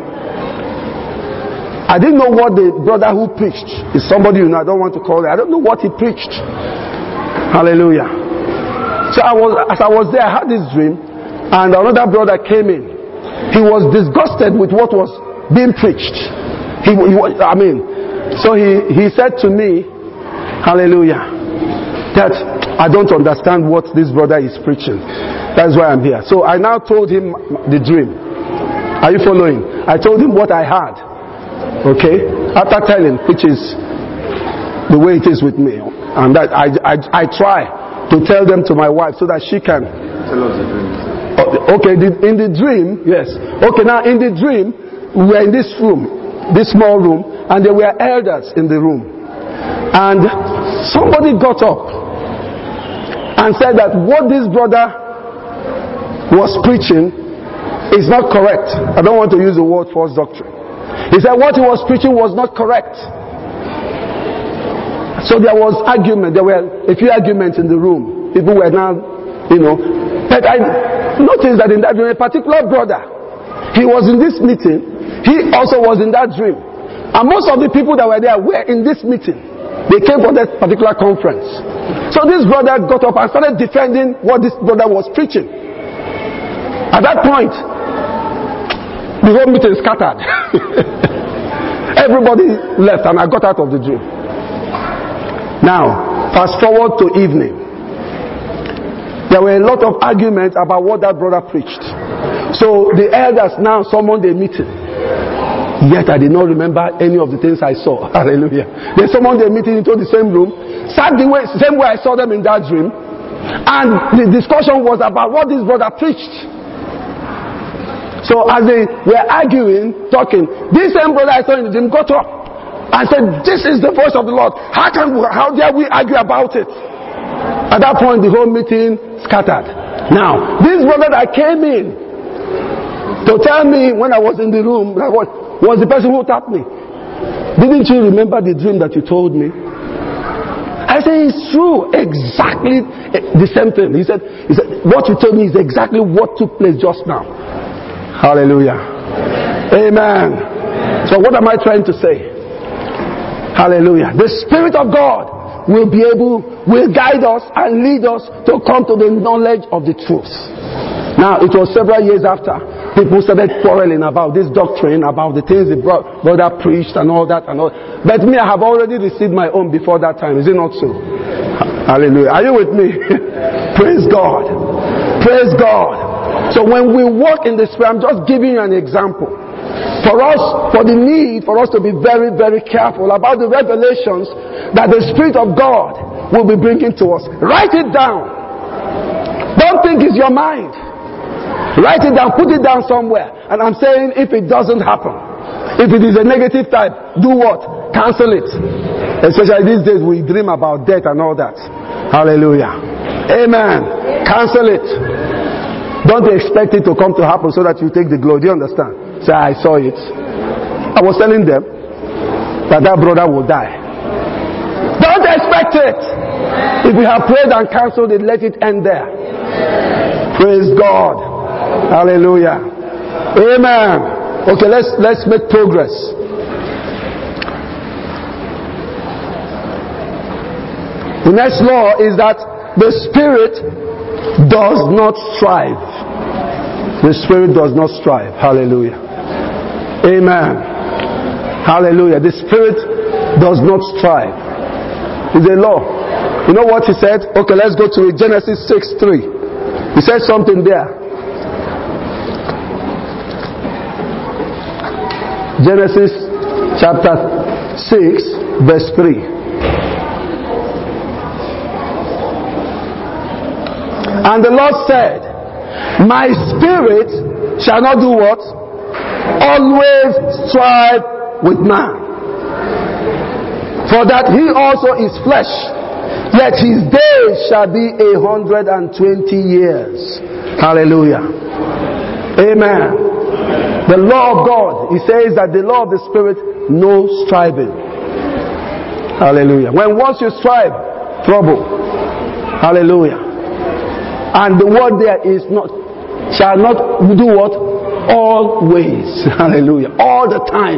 I didn't know what the brother who preached is somebody, you know, I don't want to call it. I don't know what he preached. Hallelujah. So I was, as I was there, I had this dream, and another brother came in. He was disgusted with what was being preached. He, he I mean, so he, he said to me, hallelujah, that I don't understand what this brother is preaching. That's why I'm here. So I now told him the dream. Are you following? I told him what I had. Okay? After telling, which is the way it is with me. And that I, I, I try to tell them to my wife so that she can tell us the dream. Okay, in the dream, yes. Okay, now in the dream, we were in this room, this small room, and there were elders in the room. And somebody got up and said that what this brother was preaching is not correct. I don't want to use the word false doctrine. He said what he was preaching was not correct. So there was argument. There were a few arguments in the room. People were now, you know. But I noticed that in that dream, a particular brother, he was in this meeting. He also was in that dream. And most of the people that were there were in this meeting. They came for that particular conference. So this brother got up and started defending what this brother was preaching. At that point, the whole meeting scattered. Everybody left and I got out of the dream. Now, fast forward to evening. There were a lot of arguments about what that brother preached. So the elders now summoned a meeting. Yet I did not remember any of the things I saw. Hallelujah. They summoned a meeting into the same room, sat the way, same way I saw them in that dream. And the discussion was about what this brother preached. So as they were arguing, talking, this same brother I saw in the dream got up and said, this is the voice of the Lord. How can we, how dare we argue about it? At that point, the whole meeting scattered. Now, this brother that came in to tell me when I was in the room, that was, was the person who tapped me. Didn't you remember the dream that you told me? I said, it's true. Exactly the same thing. He said, he said, what you told me is exactly what took place just now. Hallelujah. Amen. So what am I trying to say? Hallelujah. The Spirit of God will be able, will guide us and lead us to come to the knowledge of the truth. Now, it was several years after people started quarreling about this doctrine, about the things the brother preached and all that and all. But me, I have already received my own before that time. Is it not so? Hallelujah. Are you with me? Praise God. Praise God. So when we walk in the Spirit, I'm just giving you an example. For us, for the need for us to be very, very careful about the revelations that the Spirit of God will be bringing to us. Write it down. Don't think it's your mind. Write it down, put it down somewhere. And I'm saying, if it doesn't happen, if it is a negative type, do what? Cancel it. Especially these days, we dream about death and all that. Hallelujah. Amen. Cancel it. Don't expect it to come to happen so that you take the glory. Do you understand? Say, I saw it. I was telling them that that brother will die. Don't expect it. If you have prayed and cancelled it, let it end there. Praise God. Hallelujah. Amen. Okay, let's let's make progress. The next law is that the Spirit does not strive. The Spirit does not strive. Hallelujah. Amen. Hallelujah. The Spirit does not strive. It's a law. You know what he said? Okay, let's go to it. Genesis six three. He said something there. Genesis chapter six verse three. And the Lord said, my spirit shall not do what? Always strive with man. For that he also is flesh, yet his days shall be a hundred and twenty years. Hallelujah. Amen. The law of God, he says that the law of the Spirit, no striving. Hallelujah. When once you strive, trouble. Hallelujah. And the word there is not, shall not do what? Always. Hallelujah. All the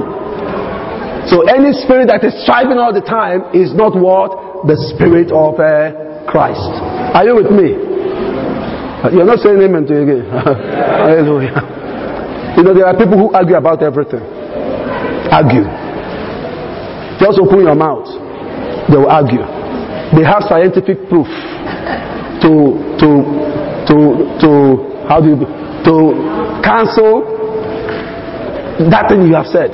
time. So any spirit that is striving all the time is not what? The Spirit of uh, Christ. Are you with me? You're not saying amen to you again. Hallelujah. You know, there are people who argue about everything. Argue. Just open your mouth. They will argue. They have scientific proof to to to to how do you to cancel that thing you have said.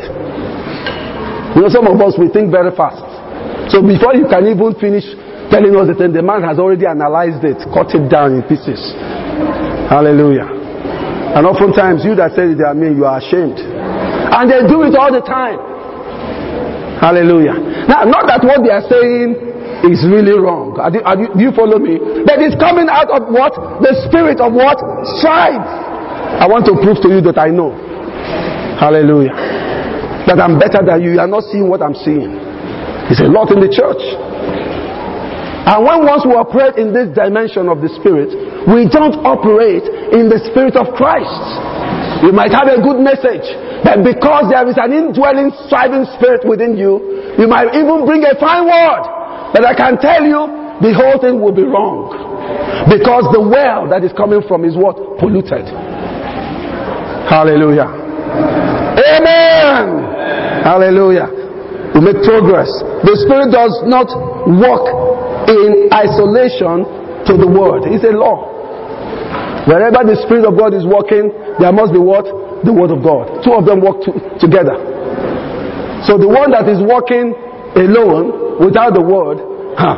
You know, some of us, we think very fast. So before you can even finish telling us the thing, the man has already analyzed it, cut it down in pieces. Hallelujah. And oftentimes you that said it, I mean, you are ashamed. And they do it all the time. Hallelujah. Now, not that what they are saying is really wrong. Are you, are you, do you follow me? But it's coming out of what? The spirit of what? Strive. I want to prove to you that I know. Hallelujah. That I'm better than you. You are not seeing what I'm seeing. It's a lot in the church. And when once we operate in this dimension of the Spirit, we don't operate in the Spirit of Christ. You might have a good message, but because there is an indwelling, striving spirit within you, you might even bring a fine word. But I can tell you, the whole thing will be wrong. Because the well that is coming from is what? Polluted. Hallelujah. Amen. Hallelujah. We make progress. The Spirit does not walk in isolation to the Word. It's a law. Wherever the Spirit of God is working, there must be what? The Word of God. Two of them work to, together. So the one that is working alone, without the Word, huh,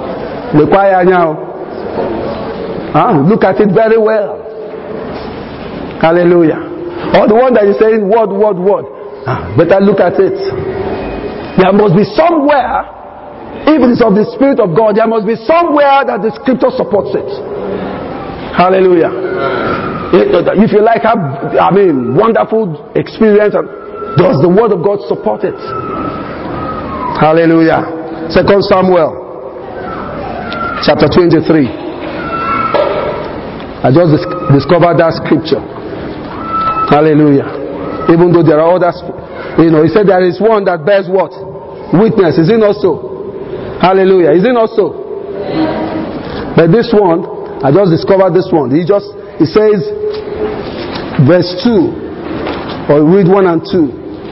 huh, look at it very well. Hallelujah. Or the one that is saying word, word, word, huh, better look at it. There must be somewhere, if it is of the Spirit of God, there must be somewhere that the Scripture supports it. Hallelujah. If you like, have, I mean, wonderful experience, does the Word of God support it? Hallelujah. Second Samuel chapter twenty-three. I just dis- discovered that scripture. Hallelujah. Even though there are others, you know, he said there is one that bears what? Witness. Is it not so? Hallelujah. Is it not so? But this one, I just discovered this one. He just, he says, verse two, or read one and two.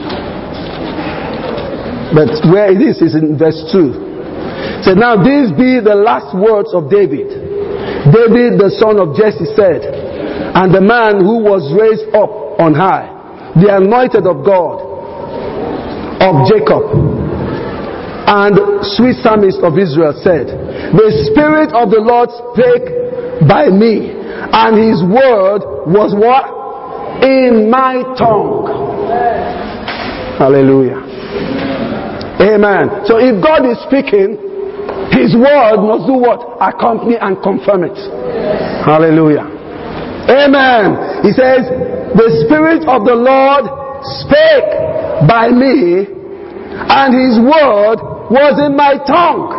But where it is, is in verse two. So now these be the last words of David. David, the son of Jesse, said, and the man who was raised up on high, the anointed of God, of Jacob, and sweet psalmist of Israel said, the Spirit of the Lord spake by me, and his word was what? In my tongue. Hallelujah. Amen. So if God is speaking, his word must do what? Accompany and confirm it. Hallelujah. Amen. He says, the Spirit of the Lord spake by me, and his word was in my tongue.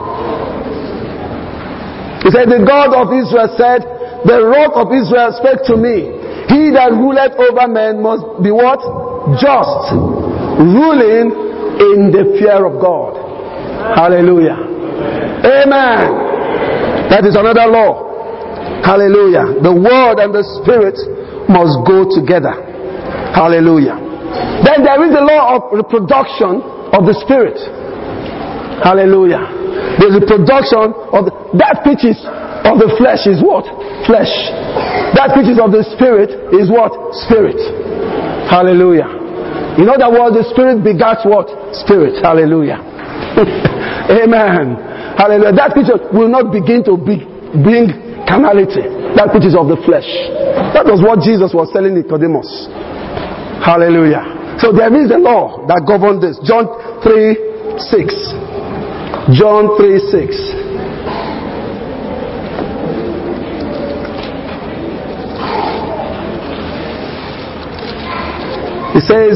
He said, the God of Israel said, the rock of Israel spake to me. He that ruleth over men must be what? Just. Ruling in the fear of God. Hallelujah. Amen. That is another law. Hallelujah. The word and the spirit must go together. Hallelujah. Then there is the law of reproduction of the spirit. Hallelujah. The reproduction of the, that which is of the flesh is what? Flesh. That which is of the spirit is what? Spirit. Hallelujah. In other words, the spirit begats what? Spirit. Hallelujah. Amen. Hallelujah. That which will not begin to be, bring carnality. That which is of the flesh. That was what Jesus was telling Nicodemus. Hallelujah. So there is a law that governs this. John three six. John three six. It says,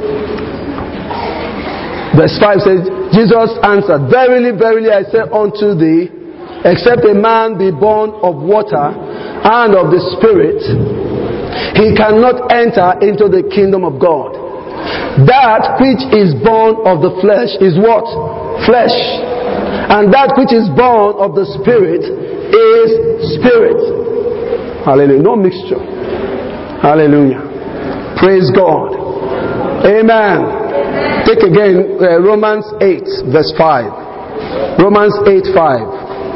verse five says, Jesus answered, verily, verily, I say unto thee, except a man be born of water and of the Spirit, he cannot enter into the kingdom of God. That which is born of the flesh is what? Flesh. And that which is born of the Spirit is spirit. Hallelujah. No mixture. Hallelujah. Praise God. Amen. Take again uh, Romans eight verse five. Romans eight five.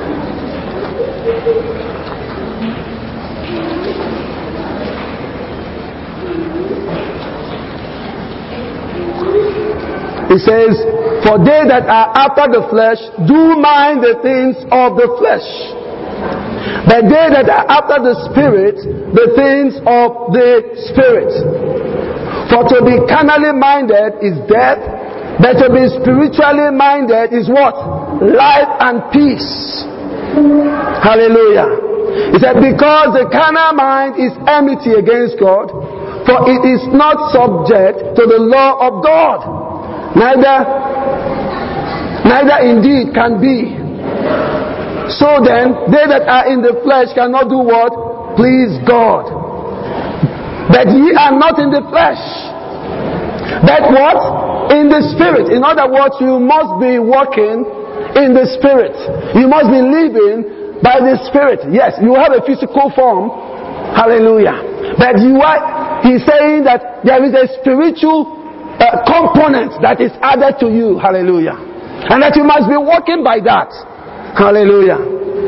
It says, for they that are after the flesh do mind the things of the flesh, but they that are after the Spirit, the things of the Spirit. For to be carnally minded is death, but to be spiritually minded is what? Life and peace. Hallelujah. He said, because the carnal mind is enmity against God, for it is not subject to the law of God. Neither, neither indeed can be. So then, they that are in the flesh cannot do what? Please God. But ye are not in the flesh, but what? In the Spirit. In other words, you must be walking in the Spirit. You must be living by the Spirit. Yes, you have a physical form. Hallelujah. But you are, he's saying that there is a spiritual uh, component that is added to you. Hallelujah. And that you must be walking by that. Hallelujah.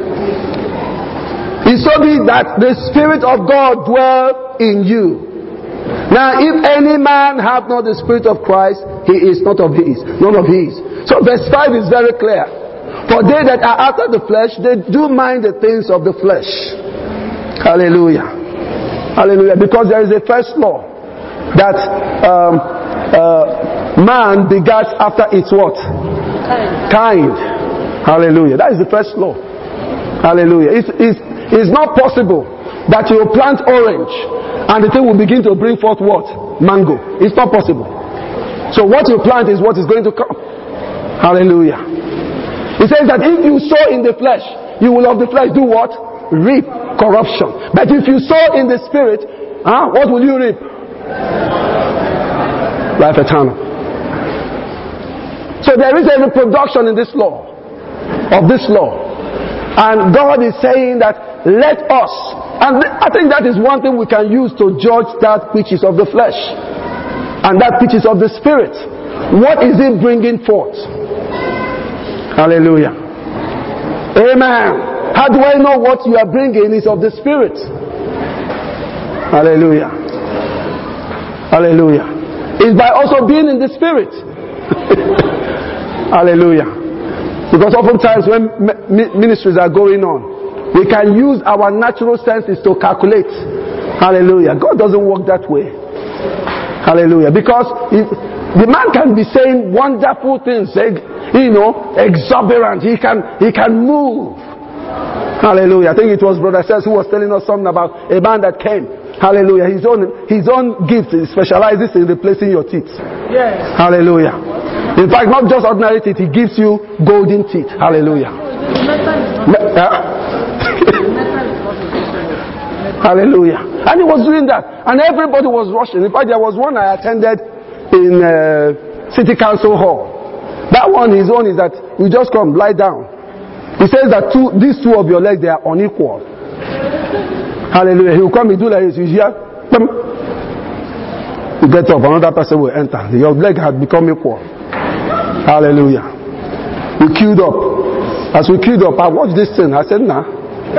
It's so be that the Spirit of God dwell in you. Now, if any man have not the Spirit of Christ, he is not of his, none of his. So verse five is very clear. For they that are after the flesh, they do mind the things of the flesh. Hallelujah. Hallelujah. Because there is a first law that um, uh, man begets after its what? Kind. Kind. Hallelujah. That is the first law. Hallelujah. It's, it's, it's not possible that you plant orange and the thing will begin to bring forth what? Mango. It's not possible. So what you plant is what is going to come. Hallelujah. It says that if you sow in the flesh, you will of the flesh do what? Reap corruption. But if you sow in the Spirit, huh, what will you reap? Life eternal. So there is a reproduction in this law, of this law. And God is saying that let us, and I think that is one thing we can use to judge that which is of the flesh and that which is of the Spirit. What is it bringing forth? Hallelujah. Amen. How do I know what you are bringing is of the Spirit? Hallelujah. Hallelujah. It's by also being in the Spirit. Hallelujah. Because oftentimes when ministries are going on, we can use our natural senses to calculate. Hallelujah. God doesn't work that way. Hallelujah. Because if, the man can be saying wonderful things, you know, exuberant. He can, he can move. Hallelujah. I think it was Brother Says who was telling us something about a man that came. Hallelujah. His own, his own gift specializes in replacing your teeth. Yes. Hallelujah. In fact, not just ordinary teeth, he gives you golden teeth. Hallelujah. Hallelujah. And he was doing that. And everybody was rushing. In fact, there was one I attended in uh, City Council Hall. That one, his own is that you just come, lie down. He says that two, these two of your legs, they are unequal. Hallelujah. He will come, he do like this. You hear? You get up, another person will enter. Your leg had become equal. Hallelujah. We queued up. As we queued up, I watched this thing. I said, nah.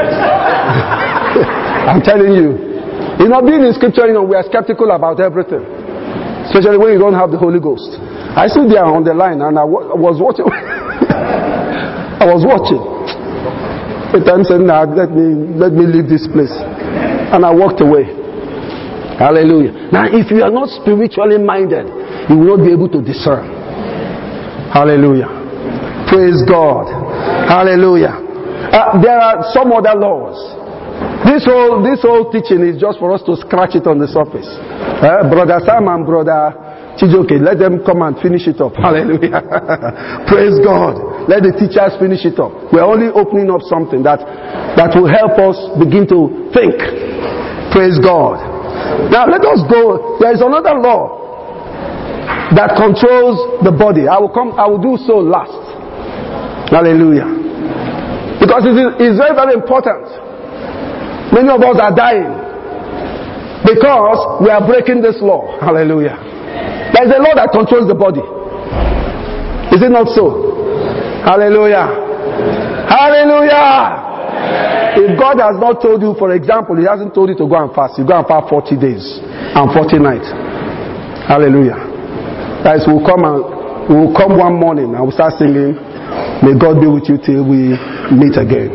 I'm telling you. You know, being in scripture, you know, we are skeptical about everything. Especially when you don't have the Holy Ghost. I stood there on the line and I was watching. I was watching. The time said, nah, let me, let me leave this place. And I walked away. Hallelujah. Now, if you are not spiritually minded, you will not be able to discern. Hallelujah. Praise God. Hallelujah. Uh, there are some other laws. This whole, this whole teaching is just for us to scratch it on the surface. Uh, Brother Sam and Brother Chijoke, let them come and finish it up. Hallelujah. Praise God. Let the teachers finish it up. We're only opening up something that, that will help us begin to think. Praise God. Now let us go. There is another law that controls the body. I will come, I will do so last. Hallelujah. Because it is, it's very, very important. Many of us are dying because we are breaking this law. Hallelujah. There is a law that controls the body. Is it not so? Hallelujah. Hallelujah. If God has not told you, for example, He hasn't told you to go and fast, you go and fast forty days and forty nights. Hallelujah. Guys, we'll come and we'll come one morning and we'll start singing, "May God be with you till we meet again."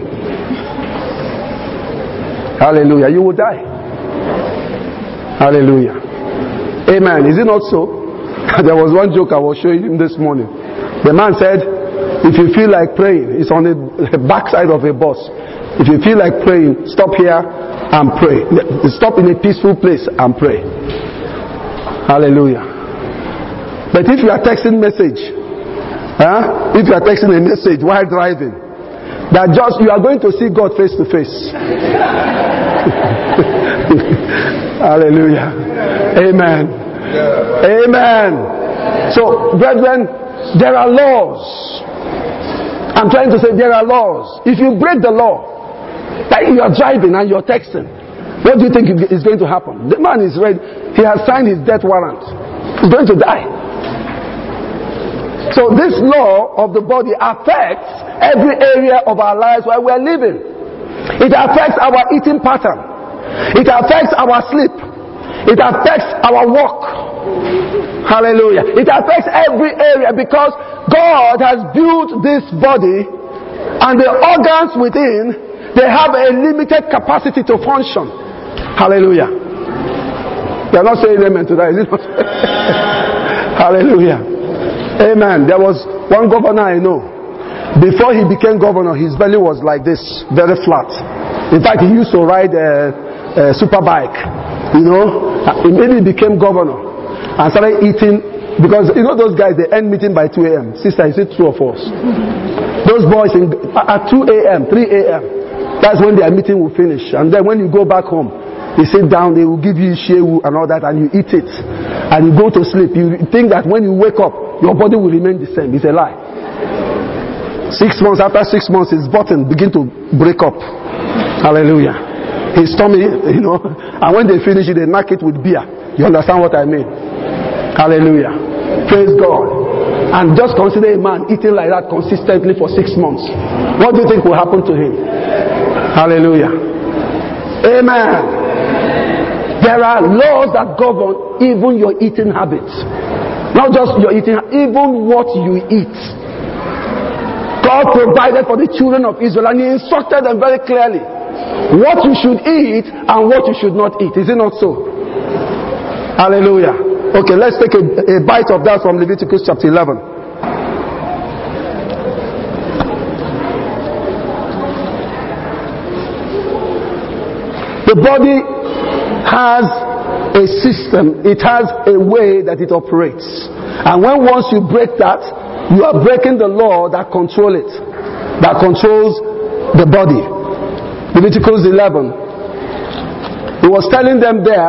Hallelujah. You will die. Hallelujah. Amen. Is it not so? There was one joke I was showing him this morning. The man said, if you feel like praying, it's on the backside of a bus. If you feel like praying, stop here and pray. Stop in a peaceful place and pray. Hallelujah. But if you are texting message, huh? If you are texting a message while driving, that just you are going to see God face to face. Hallelujah. Amen. Amen. So, brethren, there are laws. I'm trying to say there are laws. If you break the law, that you are driving and you're texting, what do you think is going to happen? The man is ready. He has signed his death warrant. He's going to die. So this law of the body affects every area of our lives where we are living. It affects our eating pattern. It affects our sleep. It affects our walk. Hallelujah. It affects every area because God has built this body and the organs within, they have a limited capacity to function. Hallelujah. They are not saying amen to that, is it not? Hallelujah. Amen. There was one governor I know. Before he became governor, his belly was like this, very flat. In fact, he used to ride a, a super bike. You know, maybe he became governor and started eating, because you know those guys, they end meeting by two a.m. Sister, is it true or false? Those boys in, at two a.m., three a.m., that's when their meeting will finish. And then when you go back home, you sit down, they will give you shewu and all that, and you eat it. And you go to sleep. You think that when you wake up, your body will remain the same. It's a lie. Six months, after six months, his button begin to break up. Hallelujah. His tummy, you know, and when they finish it, they knock it with beer. You understand what I mean? Hallelujah. Praise God. And just consider a man eating like that consistently for six months. What do you think will happen to him? Hallelujah. Amen. There are laws that govern even your eating habits. Not just your eating, even what you eat. God provided for the children of Israel and He instructed them very clearly what you should eat and what you should not eat. Is it not so? Hallelujah. Okay, let's take a, a bite of that from Leviticus chapter eleven. The body has a system, it has a way that it operates. And when once you break that, you are breaking the law that control it, that controls the body. Leviticus eleven. He was telling them there,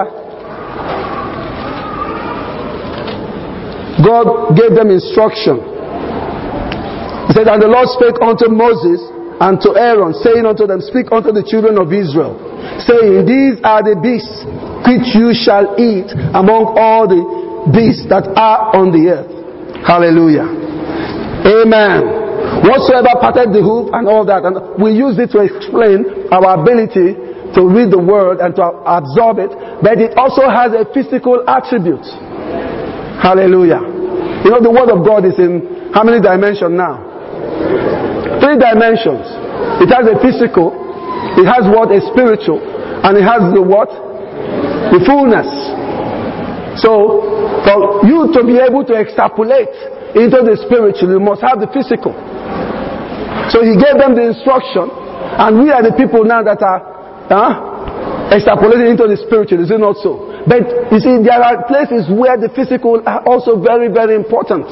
God gave them instruction. He said, and the Lord spake unto Moses and to Aaron, saying unto them, speak unto the children of Israel, saying, these are the beasts which you shall eat among all the beasts that are on the earth. Hallelujah. Amen. Whatsoever parted the hoof and all that. And we use it to explain our ability to read the word and to absorb it. But it also has a physical attribute. Hallelujah. You know the word of God is in how many dimensions now? Three dimensions. It has a physical, it has what? A spiritual, and it has the what? The fullness. So, for you to be able to extrapolate into the spiritual, you must have the physical. So he gave them the instruction, and we are the people now that are huh, extrapolating into the spiritual. Is it not so? But you see, there are places where the physical are also very, very important.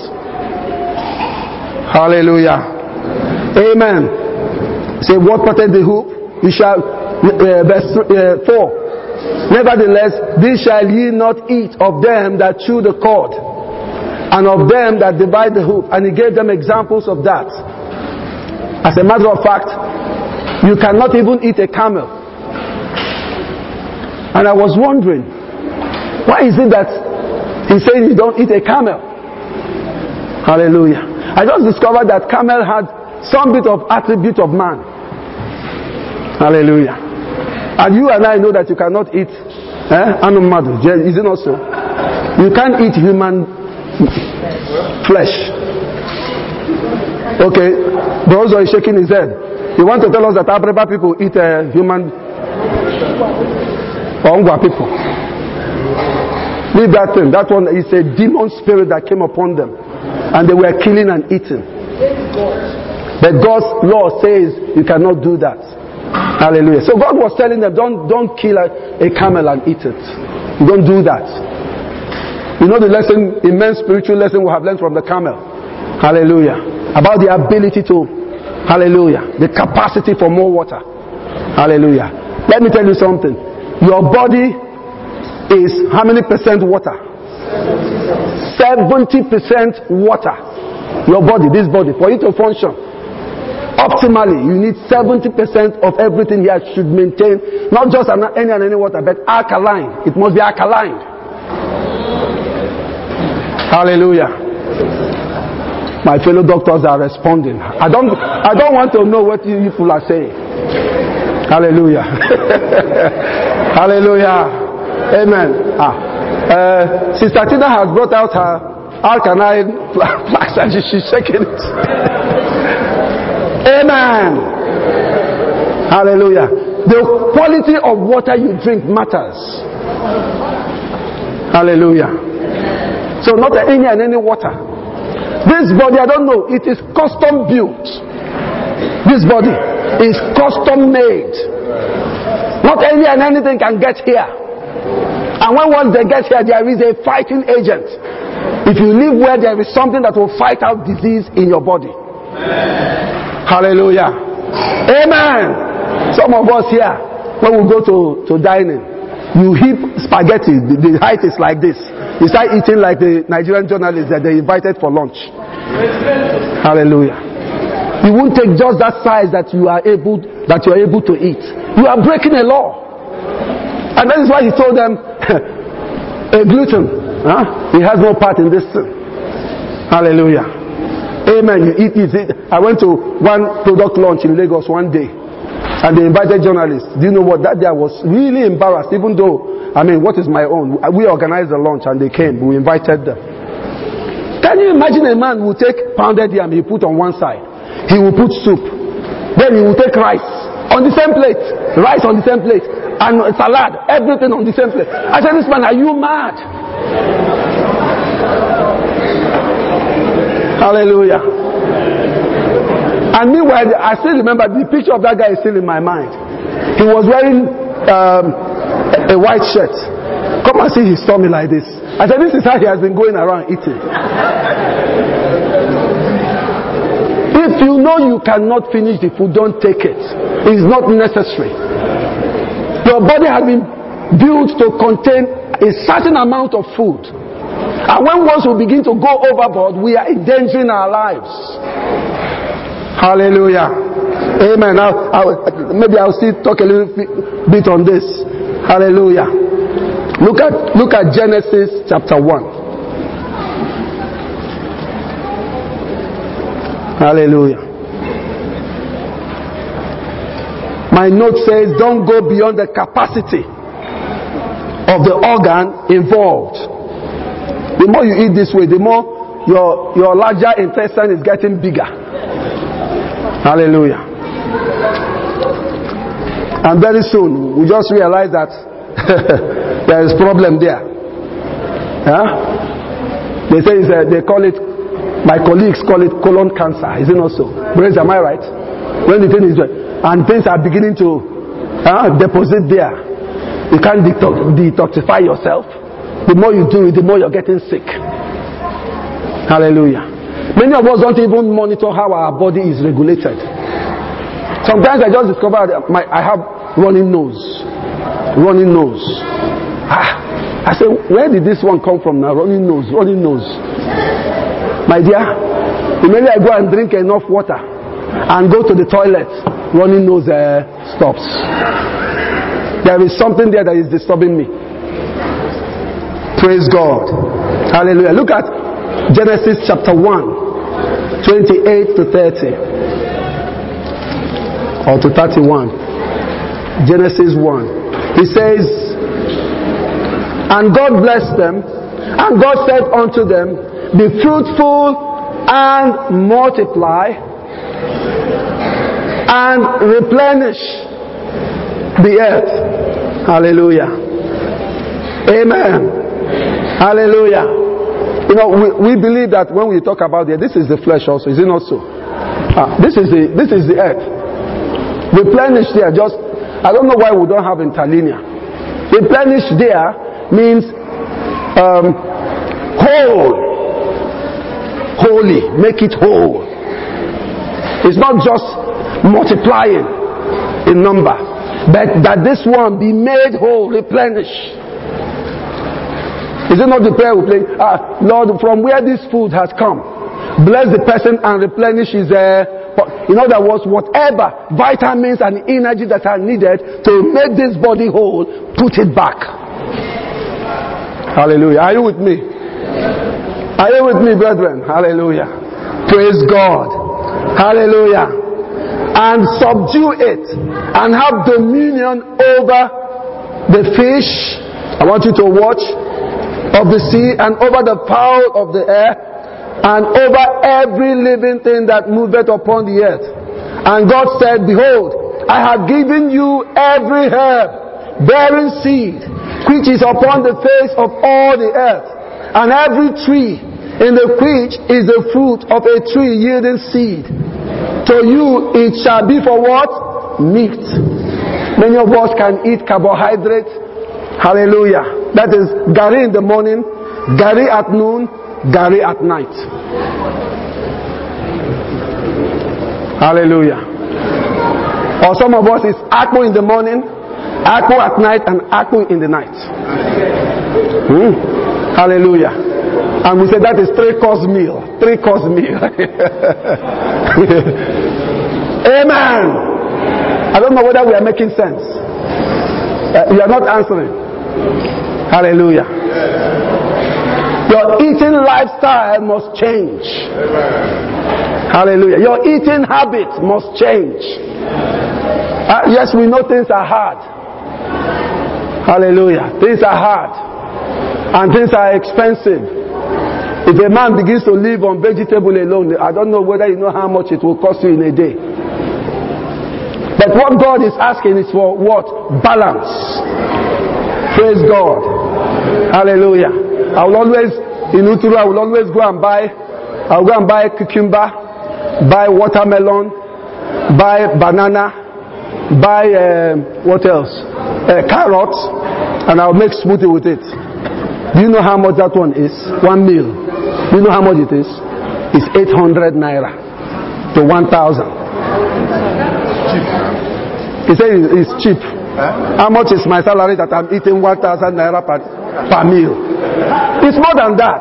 Hallelujah. Amen. Say, what parted the hoop? You shall, uh, verse uh, four. Nevertheless, this shall ye not eat of them that chew the cord, and of them that divide the hoop. And he gave them examples of that. As a matter of fact, you cannot even eat a camel. And I was wondering, why is it that he's saying you don't eat a camel? Hallelujah. I just discovered that camel had some bit of attribute of man. Hallelujah. And you and I know that you cannot eat eh, animal. Is it not so? You can't eat human flesh. Okay. Brozo is shaking his head. You want to tell us that Abreba people eat uh, human Ongwa people? Leave that thing. That one is a demon spirit that came upon them. And they were killing and eating. But God's law says you cannot do that. Hallelujah. So God was telling them, don't, don't kill a, a camel and eat it. You don't do that. You know the lesson, immense spiritual lesson we have learned from the camel. Hallelujah. About the ability to, hallelujah, the capacity for more water. Hallelujah. Let me tell you something. Your body is how many percent water? seventy percent water. Your body, this body, for it to function optimally, you need seventy percent of everything here should maintain, not just any and any water, but alkaline. It must be alkaline. Hallelujah. My fellow doctors are responding. I don't, I don't want to know what you people are saying. Hallelujah. Hallelujah. Amen. Ah. Uh, Sister Tina has brought out her alkaline flask and she's shaking it. Amen. Hallelujah. The quality of water you drink matters. Hallelujah. So not any and any water. This body, I don't know, it is custom built. This body is custom made. Not any and anything can get here. And when once they get here, there is a fighting agent. If you live where there is something that will fight out disease in your body. Amen. Hallelujah. Amen. Some of us here, when we go to, to dining, you heap spaghetti, the, the height is like this. You start eating like the Nigerian journalists that they invited for lunch. Hallelujah. You won't take just that size that you are able that you are able to eat. You are breaking a law. And that is why he told them, a gluten, huh? He has no part in this thing. Hallelujah. Amen. You eat it. I went to one product launch in Lagos one day, and they invited journalists. Do you know what? That day I was really embarrassed, even though I mean, what is my own? We organized the lunch and they came. We invited them. Can you imagine a man who will take pounded yam, he put on one side. He will put soup. Then he will take rice on the same plate. Rice on the same plate. And salad. Everything on the same plate. I said, this man, are you mad? Hallelujah. And meanwhile, I still remember the picture of that guy is still in my mind. He was wearing um, a white shirt. Come and see his tummy like this. I said, this is how he has been going around eating. If you know you cannot finish the food, don't take it. It's not necessary. Your body has been built to contain a certain amount of food. And when once we begin to go overboard, we are endangering our lives. Hallelujah. Amen. I'll, I'll, maybe I'll still talk a little bit on this. Hallelujah. Look at look at Genesis chapter one. Hallelujah. My note says, don't go beyond the capacity of the organ involved. The more you eat this way, the more your your larger intestine is getting bigger. Hallelujah. And very soon, we just realize that there is problem there. Huh? They say it's a, they call it, my colleagues call it colon cancer. Is it not so? Brains, am I right? When the thing is, and things are beginning to uh, deposit there, you can't detox, detoxify yourself. The more you do it, the more you're getting sick. Hallelujah. Many of us don't even monitor how our body is regulated. Sometimes I just discover that my, I have running nose. Running nose. Ah, I say, where did this one come from now? Running nose, running nose. My dear, immediately I go and drink enough water and go to the toilet, running nose uh, stops. There is something there that is disturbing me. Praise God. Hallelujah. Look at Genesis chapter one, twenty-eight to thirty. Or to thirty-one. Genesis one. He says, and God blessed them, and God said unto them, be fruitful and multiply, and replenish the earth. Hallelujah. Amen. Hallelujah. You know, we, we believe that when we talk about it, this is the flesh also. Is it not so? Ah, this is the this is the earth. Replenish there, just, I don't know why we don't have interlinear. Replenish there means um, whole. Holy. Make it whole. It's not just multiplying in number, but that this one be made whole, replenish. Is it not the prayer we play? Ah, Lord, from where this food has come, bless the person and replenish his uh, in other words, whatever vitamins and energy that are needed to make this body whole, put it back. Hallelujah. Are you with me? Are you with me, brethren? Hallelujah. Praise God. Hallelujah. And subdue it and have dominion over the fish. I want you to watch. Of the sea and over the fowl of the air and over every living thing that moveth upon the earth. And God said, behold, I have given you every herb bearing seed which is upon the face of all the earth, and every tree in the which is the fruit of a tree yielding seed. To you it shall be for what? Meat. Many of us can eat carbohydrates. Hallelujah. That is gari in the morning, gari at noon, gari at night. Hallelujah. Or some of us is akpu in the morning, akpu at night, and akpu in the night. Hmm. Hallelujah. And we say that is three course meal. Three course meal. Amen. I don't know whether we are making sense. Uh, you are not answering. Hallelujah. Your eating lifestyle must change. Hallelujah. Your eating habits must change. Uh, yes, we know things are hard. Hallelujah. Things are hard. And things are expensive. If a man begins to live on vegetable alone, I don't know whether you know how much it will cost you in a day. But what God is asking is for what? Balance. Praise God. Hallelujah. I will always, in Uturu, I will always go and buy, I will go and buy cucumber, buy watermelon, buy banana, buy, uh, what else? Uh, carrots, and I'll make smoothie with it. Do you know how much that one is? One meal. Do you know how much it is? It's eight hundred naira to one thousand. He said it's cheap. Huh? How much is my salary that I'm eating one thousand naira per, per meal? It's more than that.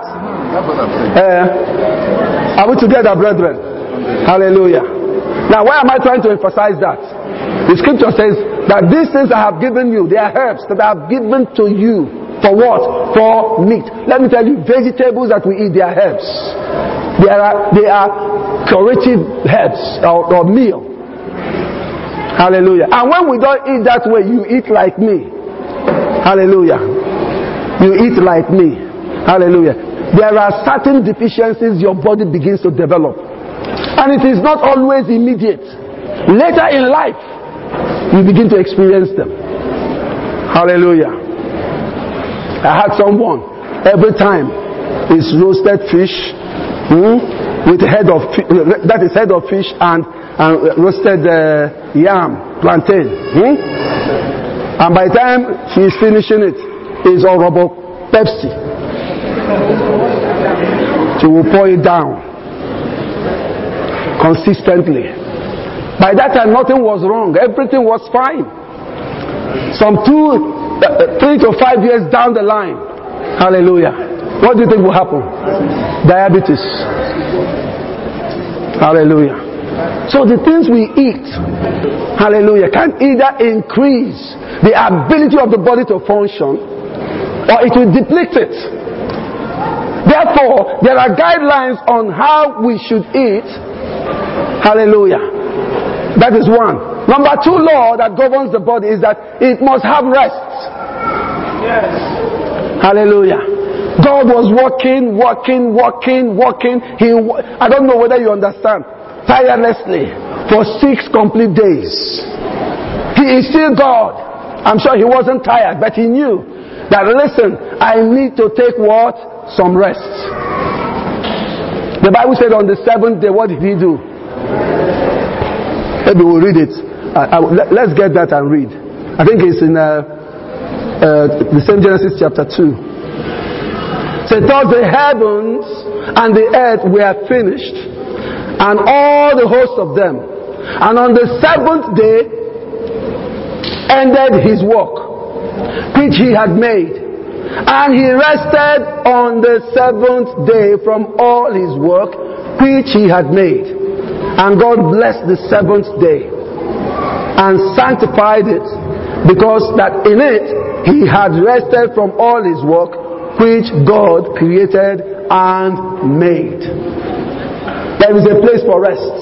Uh, are we together, brethren? Hallelujah. Now, why am I trying to emphasize that? The scripture says that these things I have given you, they are herbs that I have given to you. For what? For meat. Let me tell you, vegetables that we eat, they are herbs. They are, they are curative herbs or, or meal. Hallelujah. And when we don't eat that way, you eat like me. Hallelujah. You eat like me. Hallelujah. There are certain deficiencies your body begins to develop. And it is not always immediate. Later in life, you begin to experience them. Hallelujah. I had someone, every time it's roasted fish, hmm, with head of fi- that is head of fish and, and roasted uh, yam, plantain. Hmm? And by the time she is finishing it, it's all rubber Pepsi. She will pour it down consistently. By that time, nothing was wrong. Everything was fine. Some two Uh, three to five years down the line, hallelujah, what do you think will happen? Diabetes. Hallelujah. So the things we eat, hallelujah, can either increase the ability of the body to function, or it will deplete it. Therefore, there are guidelines on how we should eat. Hallelujah. That is one. Number two law that governs the body is that it must have rest. Yes. Hallelujah. God was working, working, working, working. He, I don't know whether you understand. Tirelessly for six complete days. He is still God. I'm sure he wasn't tired, but he knew that, listen, I need to take what? Some rest. The Bible said on the seventh day, what did he do? Maybe we'll read it. Uh, uh, let, let's get that and read. I think it's in uh, uh, the same Genesis chapter two. So thus the heavens and the earth were finished, and all the hosts of them. And on the seventh day ended his work, which he had made. And he rested on the seventh day from all his work, which he had made. And God blessed the seventh day and sanctified it, because that in it he had rested from all his work which God created and made. There is a place for rest.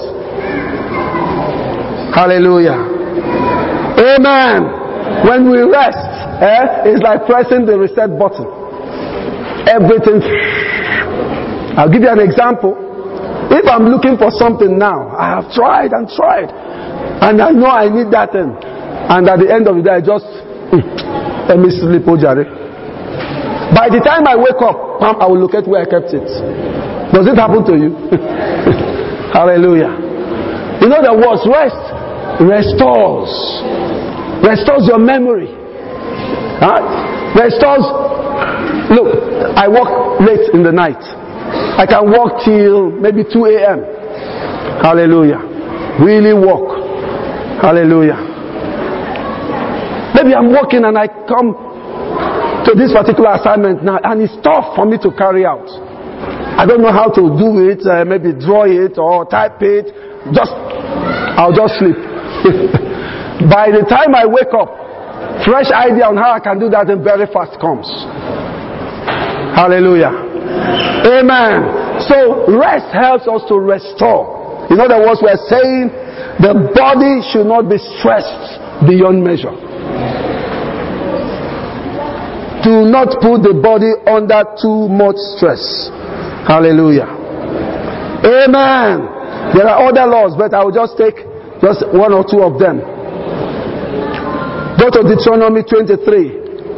Hallelujah. Amen. When we rest, eh, it's like pressing the reset button. Everything. I'll give you an example. If I'm looking for something now, I have tried and tried, and I know I need that thing, and at the end of the day I just let me sleep. By the time I wake up, I will look at where I kept it. Does it happen to you? Hallelujah. You know the word rest restores restores your memory, huh? Restores. Look, I work late in the night. I can walk till maybe two a.m. Hallelujah. Really walk. Hallelujah. Maybe I'm walking and I come to this particular assignment now, and it's tough for me to carry out. I don't know how to do it. Uh, maybe draw it or type it. Just, I'll just sleep. By the time I wake up, fresh idea on how I can do that, and very fast comes. Hallelujah. Amen. So rest helps us to restore. In other words, we're saying the body should not be stressed beyond measure. Do not put the body under too much stress. Hallelujah. Amen. There are other laws, but I will just take just one or two of them. Go to Deuteronomy twenty-three.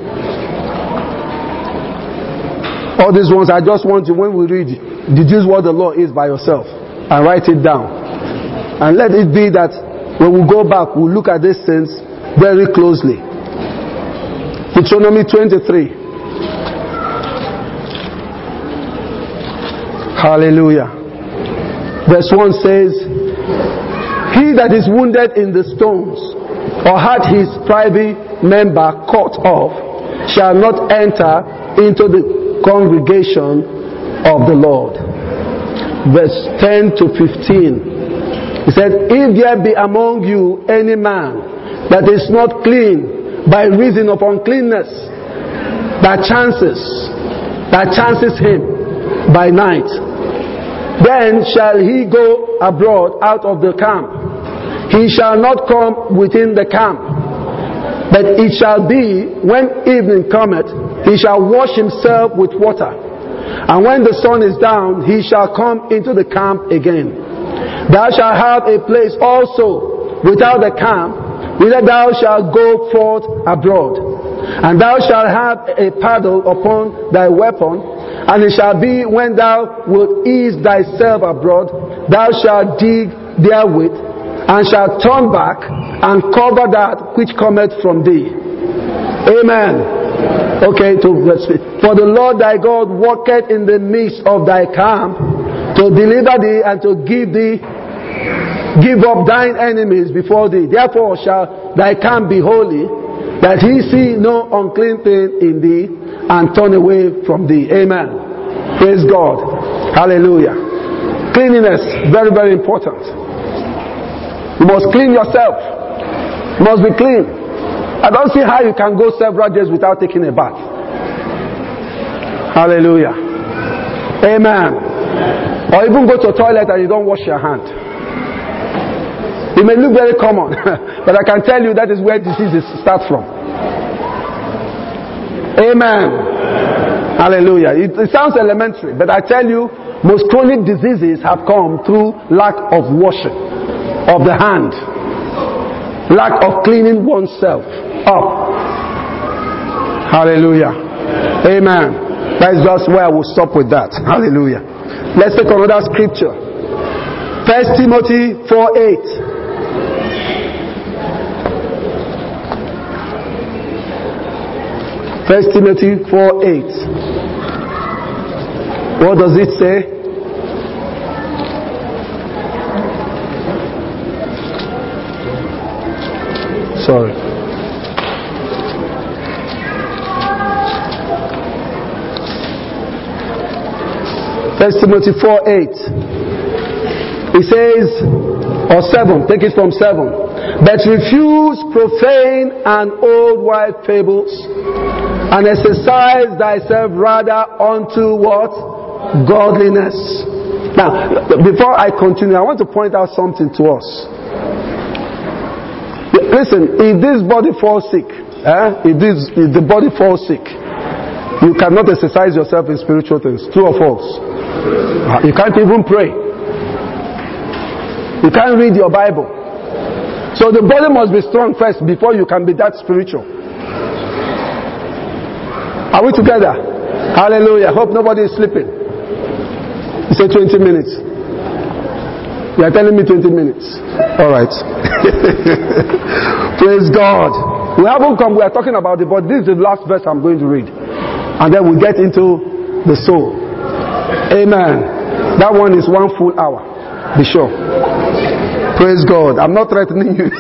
All these ones, I just want you, when we read, deduce what the law is by yourself and write it down. And let it be that when we go back, we'll look at these things very closely. Deuteronomy twenty-three. Hallelujah. Verse one says, he that is wounded in the stones, or had his private member cut off, shall not enter into the congregation of the Lord. Verse ten to fifteen. He said, if there be among you any man that is not clean by reason of uncleanness, that chances, that chances him by night, then shall he go abroad out of the camp. He shall not come within the camp, but it shall be, when evening cometh, he shall wash himself with water, and when the sun is down, he shall come into the camp again. Thou shalt have a place also without the camp, whither thou shalt go forth abroad. And thou shalt have a paddle upon thy weapon, and it shall be, when thou wilt ease thyself abroad, thou shalt dig therewith, and shalt turn back, and cover that which cometh from thee. Amen. Okay, to let's see. For the Lord thy God walketh in the midst of thy camp, to deliver thee and to give thee give up thine enemies before thee. Therefore shall thy camp be holy, that he see no unclean thing in thee, and turn away from thee. Amen. Praise God. Hallelujah. Cleanliness, very, very important. You must clean yourself. You must be clean. I don't see how you can go several days without taking a bath. Hallelujah. Amen. Or even go to a toilet and you don't wash your hand. It may look very common, but I can tell you that is where diseases start from. Amen. Hallelujah. It, it sounds elementary, but I tell you, most chronic diseases have come through lack of washing of the hand, lack of cleaning oneself up. Hallelujah. Amen. That is just where I will stop with that. Hallelujah. Let's take another scripture. First Timothy four eight. First Timothy four eight. What does it say? Sorry. First Timothy four eight. It says, or seven, take it from seven. But refuse profane and old wife fables, and exercise thyself rather unto what? Godliness. Now, before I continue, I want to point out something to us. Listen, if this body falls sick, eh, if, this, if the body falls sick, you cannot exercise yourself in spiritual things. True or false? You can't even pray. You can't read your Bible. So the body must be strong first before you can be that spiritual. Are we together? Hallelujah. Hope nobody is sleeping. You say twenty minutes. You are telling me twenty minutes. Alright. Praise God. We haven't come, we are talking about the body. This is the last verse I'm going to read. And then we get into the soul. Amen. That one is one full hour. Be sure. Praise God. I'm not threatening you.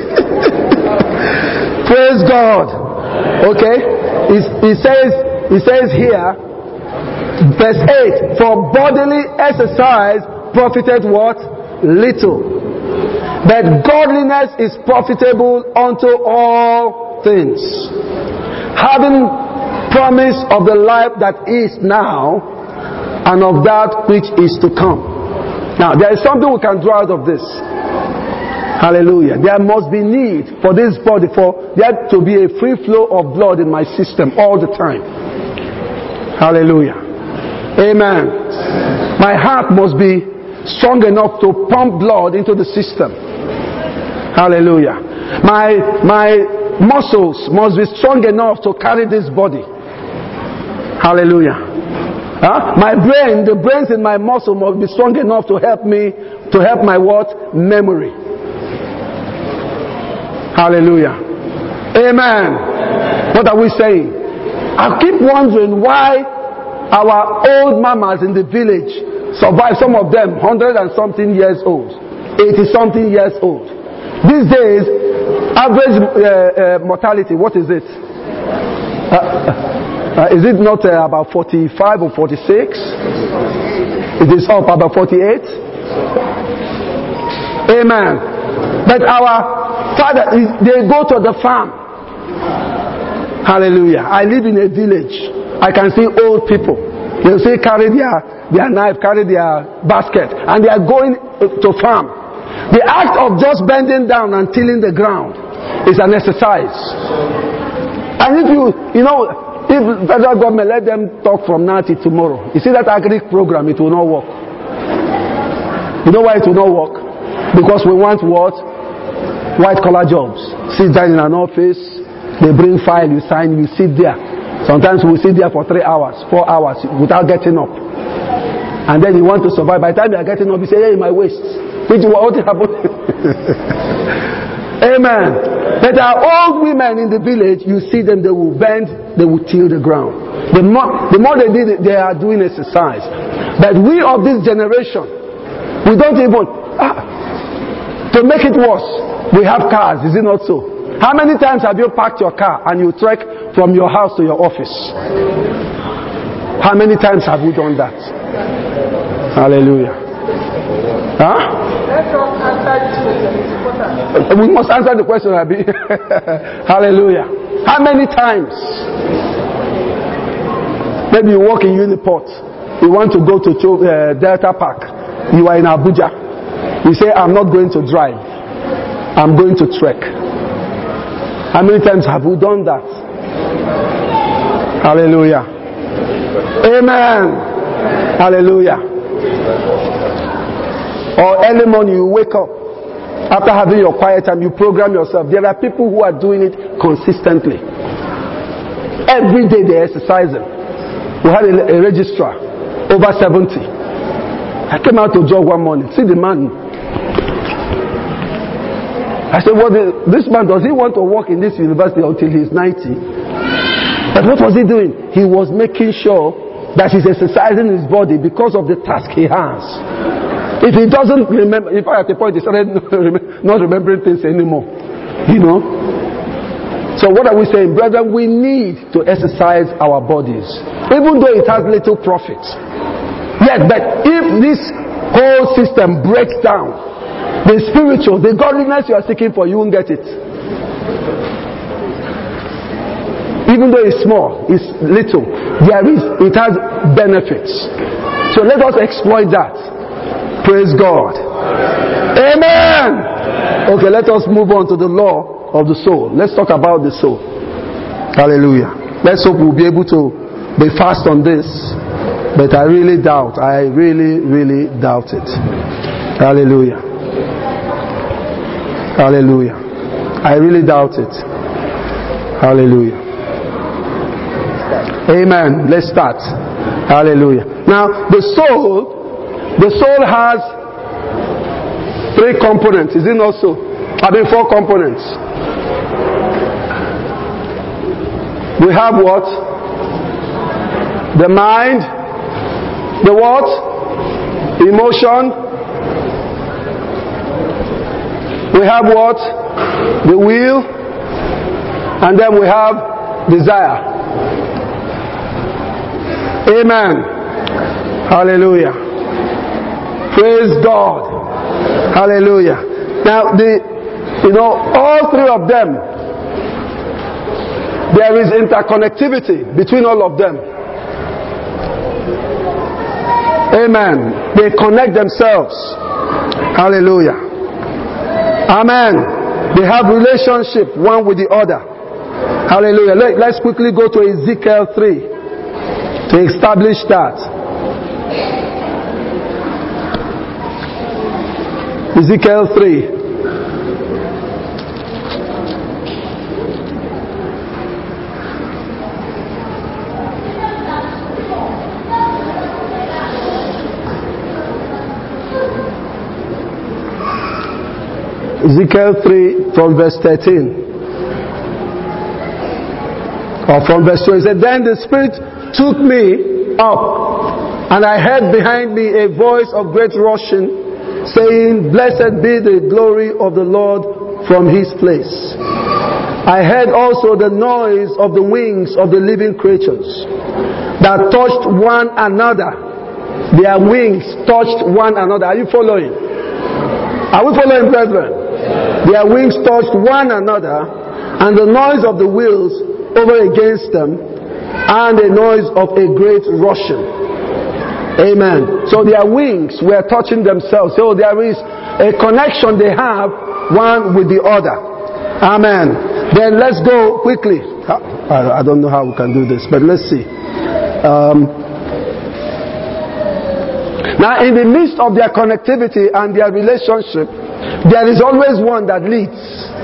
Praise God. Okay? It says, it says here, verse eight, for bodily exercise profited what? Little. But godliness is profitable unto all things, having promise of the life that is now and of that which is to come. Now, there is something we can draw out of this. Hallelujah. There must be need for this body, for there to be a free flow of blood in my system all the time. Hallelujah. Amen. My heart must be strong enough to pump blood into the system. Hallelujah. My, my muscles must be strong enough to carry this body. Hallelujah. Huh? My brain, the brains in my muscle must be strong enough to help me, to help my what? Memory. Hallelujah. Amen. What are we saying? I keep wondering why our old mamas in the village survive, some of them one hundred and something years old, eighty something years old. These days, average uh, uh, mortality, what is it? Uh, uh, is it not uh, about forty-five or forty-six? It is up about forty-eight. Amen. But our father, they go to the farm. Hallelujah. I live in a village. I can see old people. They say carry their, their knife, carry their basket, and they are going to farm. The act of just bending down and tilling the ground is an exercise. And if you, you know, if federal government let them talk from now till tomorrow, you see that agri program, it will not work. You know why it will not work? Because we want what? White collar jobs. Sit down in an office, they bring file, you sign, you sit there. Sometimes we sit there for three hours, four hours without getting up. And then you want to survive. By the time you are getting up, you say, hey, my waist. What happened? Amen. But our old women in the village, you see them, they will bend, they will till the ground. The more, the more they did it, they are doing exercise. But we of this generation, we don't even, ah, to make it worse, we have cars, is it not so? How many times have you parked your car and you trek from your house to your office? How many times have we done that? Hallelujah. Huh? We must answer the question, Abi. Hallelujah. How many times? Maybe you walk in Uniport. You want to go to uh, Delta Park. You are in Abuja. You say, I'm not going to drive. I'm going to trek. How many times have we done that? Hallelujah. Amen. Hallelujah. Or early morning you wake up. After having your quiet time, you program yourself. There are people who are doing it consistently. Every day they're exercising. We had a, a registrar, over seventy. I came out to jog one morning. See the man. I said, well, this man, does he want to work in this university until he's ninety? But what was he doing? He was making sure that he's exercising his body because of the task he has. If he doesn't remember, if at the point he started not remembering things anymore, you know. So what are we saying, brethren? We need to exercise our bodies, even though it has little profit. Yes, but if this whole system breaks down, the spiritual, the godliness you are seeking for, you won't get it. Even though it's small, it's little, there is, it has benefits. So let us exploit that. Praise God. Amen. Okay, let us move on to the law of the soul. Let's talk about the soul. Hallelujah. Let's hope we'll be able to be fast on this. But I really doubt. I really, really doubt it. Hallelujah. Hallelujah. I really doubt it. Hallelujah. Amen. Let's start. Hallelujah. Now, the soul, the soul has three components. Is it not so? I mean, four components. We have what? The mind. The what? Emotion. We have what? The will. And then we have desire. Amen. Hallelujah. Praise God. Hallelujah. Now, the, you know, all three of them, there is interconnectivity between all of them. Amen. They connect themselves. Hallelujah. Amen. They have relationship one with the other. Hallelujah. Let, let's quickly go to Ezekiel three to establish that. Ezekiel three. Ezekiel three from verse thirteen. Or from verse two. It said, then the Spirit took me up, and I heard behind me a voice of great rushing, saying, blessed be the glory of the Lord from his place. I heard also the noise of the wings of the living creatures that touched one another. Their wings touched one another. Are you following? Are we following, brethren? Their wings touched one another, and the noise of the wheels over against them, and a noise of a great rushing. Amen. So their wings were touching themselves. So there is a connection they have one with the other. Amen. Then let's go quickly. I don't know how we can do this, but let's see. Um, now, in the midst of their connectivity and their relationship, there is always one that leads.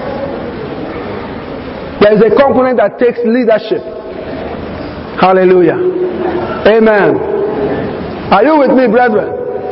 There is a component that takes leadership. Hallelujah. Amen. Are you with me, brethren?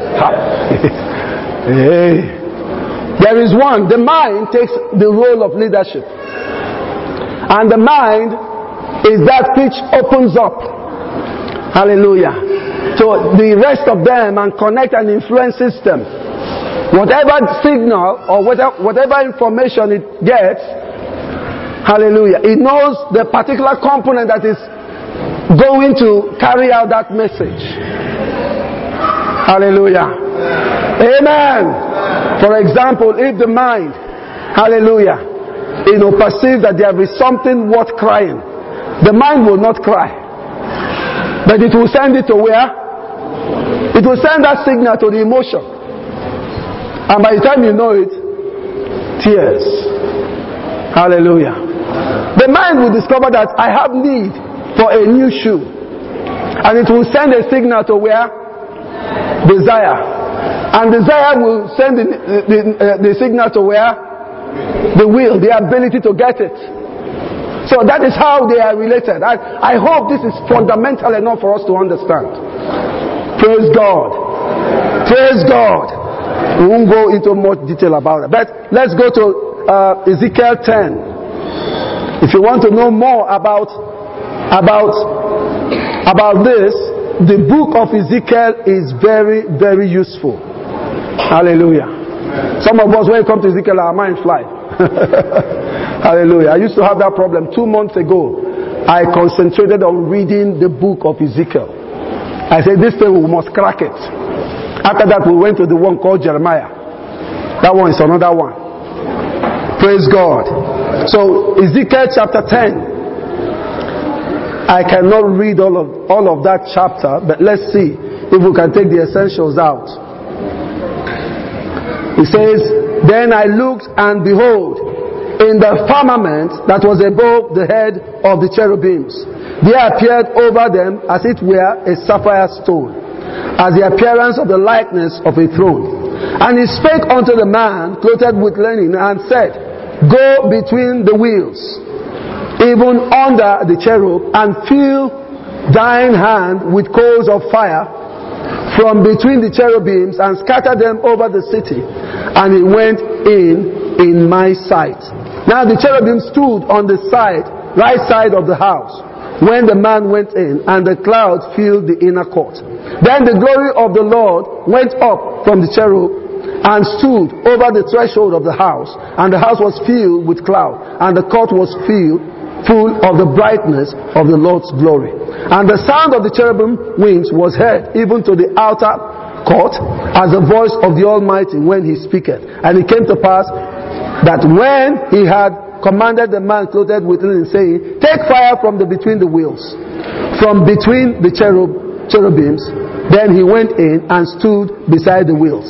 Hey. There is one. The mind takes the role of leadership. And the mind is that which opens up. Hallelujah. So the rest of them and connect and influence system. Whatever signal or whatever, whatever information it gets, hallelujah, it knows the particular component that is going to carry out that message. Hallelujah. Amen. For example, if the mind, hallelujah, you know, perceive that there is something worth crying, the mind will not cry. But it will send it to where? It will send that signal to the emotion. And by the time you know it, tears. Hallelujah. The mind will discover that I have need for a new shoe. And it will send a signal to where? Desire. And desire will send the, the, uh, the signal to where? The will, the ability to get it. So that is how they are related. I, I hope this is fundamental enough for us to understand. Praise God. Praise God. We won't go into much detail about it. But let's go to uh, Ezekiel ten. If you want to know more about, about, about this, the book of Ezekiel is very, very useful. Hallelujah. Some of us, when it comes to Ezekiel, our mind flies. Hallelujah. I used to have that problem. Two months ago, I concentrated on reading the book of Ezekiel. I said, this thing, we must crack it. After that, we went to the one called Jeremiah. That one is another one. Praise God. So, Ezekiel chapter ten. I cannot read all of, all of that chapter, but let's see if we can take the essentials out. It says, then I looked, and behold, in the firmament that was above the head of the cherubims, there appeared over them as it were a sapphire stone, as the appearance of the likeness of a throne. And he spake unto the man clothed with linen, and said, go between the wheels, even under the cherub, and fill thine hand with coals of fire from between the cherubims, and scatter them over the city. And he went in in my sight. Now the cherubim stood on the side, right side of the house, when the man went in, and the cloud filled the inner court. Then the glory of the Lord went up from the cherub, and stood over the threshold of the house, and the house was filled with cloud, and the court was filled full of the brightness of the Lord's glory. And the sound of the cherubim wings was heard even to the outer court, as the voice of the Almighty when he speaketh. And it came to pass that when he had commanded the man clothed with linen, saying, take fire from the between the wheels, from between the cherub cherubims, then he went in and stood beside the wheels.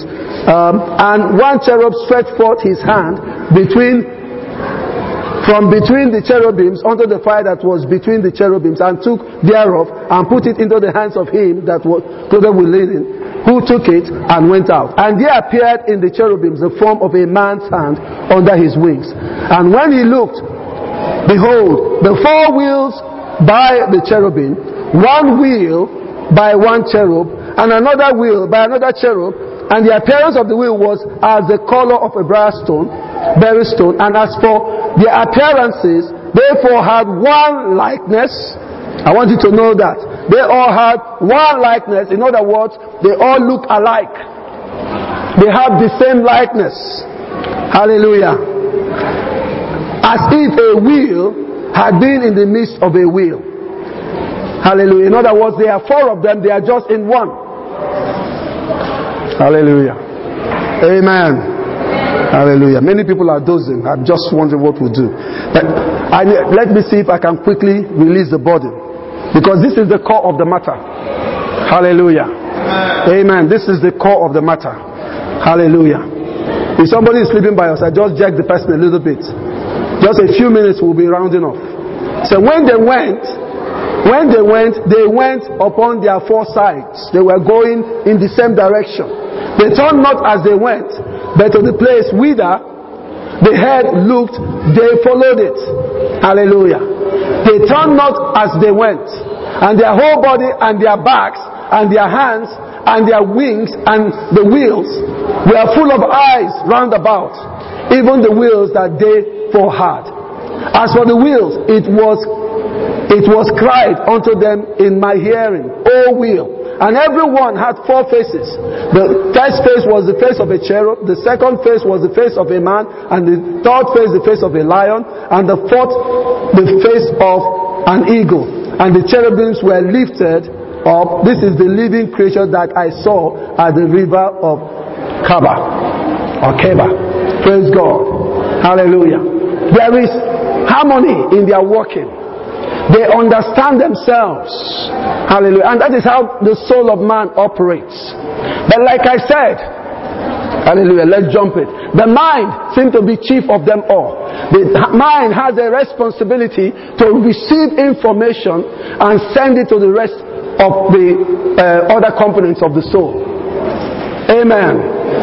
Um, and one cherub stretched forth his hand between, from between the cherubims unto the fire that was between the cherubims, and took thereof and put it into the hands of him that was clothed with linen, who took it and went out. And there appeared in the cherubims the form of a man's hand under his wings. And when he looked, behold, the four wheels by the cherubim, one wheel by one cherub, and another wheel by another cherub, and the appearance of the wheel was as the color of a briar stone, berry stone, and as for their appearances, they four had one likeness. I want you to know that. They all had one likeness. In other words, they all look alike. They have the same likeness. Hallelujah. As if a wheel had been in the midst of a wheel. Hallelujah. In other words, there are four of them, they are just in one. Hallelujah. Amen. Hallelujah. Many people are dozing. I'm just wondering what we'll do. But I, let me see if I can quickly release the burden, because this is the core of the matter. Hallelujah. Amen. Amen. This is the core of the matter. Hallelujah. If somebody is sleeping by us, I just jack the person a little bit. Just a few minutes, we'll be rounding off. So when they went, when they went, they went upon their four sides. They were going in the same direction. They turned not as they went, but to the place whither the head looked, they followed it. Hallelujah. They turned not as they went, and their whole body and their backs and their hands and their wings and the wheels were full of eyes round about, even the wheels that they four had. As for the wheels, it was it was cried unto them in my hearing, O wheel. And every one had four faces. The first face was the face of a cherub, the second face was the face of a man, and the third face the face of a lion, and the fourth the face of an eagle. And the cherubims were lifted up. This is the living creature that I saw at the river of Kaba, or Keba. Praise God. Hallelujah. There is harmony in their walking. They understand themselves. Hallelujah. And that is how the soul of man operates. But like I said, hallelujah, let's jump it. The mind seems to be chief of them all. The mind has a responsibility to receive information and send it to the rest of the uh, other components of the soul. Amen.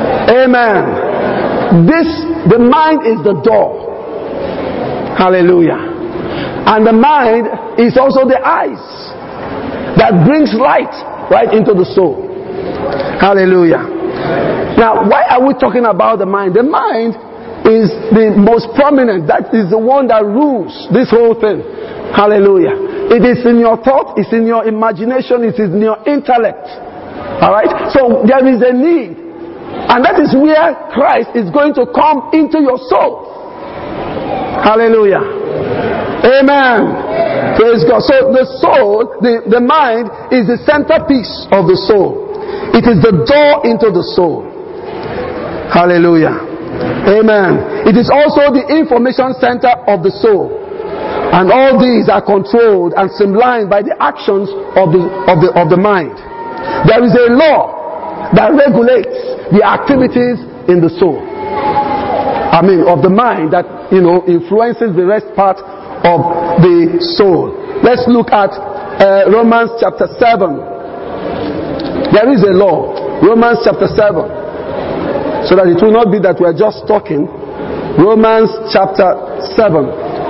Amen. This, the mind is the door. Hallelujah. And the mind is also the eyes that brings light right into the soul. Hallelujah. Now, why are we talking about the mind? The mind is the most prominent. That is the one that rules this whole thing. Hallelujah. It is in your thought, it's in your imagination, it is in your intellect. Alright? So there is a need. And that is where Christ is going to come into your soul. Hallelujah. Amen. Praise God. So the soul, the, the mind is the centerpiece of the soul. It is the door into the soul. Hallelujah. Amen. It is also the information center of the soul. And all these are controlled and streamlined by the actions of the, of the, of the mind. There is a law that regulates the activities in the soul. I mean, of the mind that, you know, influences the rest part of the soul. Let's look at uh, Romans chapter seven. There is a law. Romans chapter seven. So that it will not be that we are just talking. Romans chapter seven.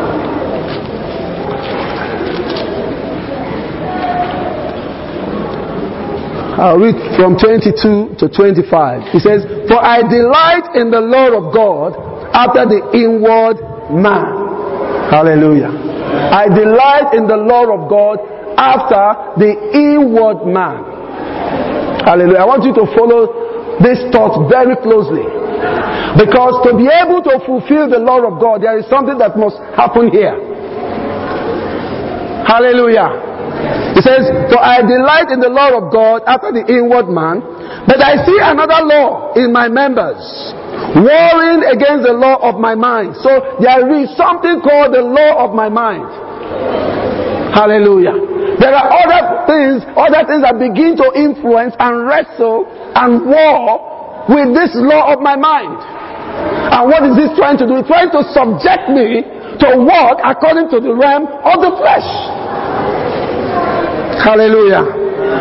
I'll read from twenty-two to twenty-five. He says, for I delight in the law of God after the inward man. Hallelujah. I delight in the law of God after the inward man. Hallelujah. I want you to follow this thought very closely. Because to be able to fulfill the law of God, there is something that must happen here. Hallelujah. It says, for I delight in the law of God after the inward man, but I see another law in my members, warring against the law of my mind. So there is something called the law of my mind. Hallelujah. There are other things, other things that begin to influence and wrestle and war with this law of my mind. And what is this trying to do? It's trying to subject me to walk according to the realm of the flesh. Hallelujah.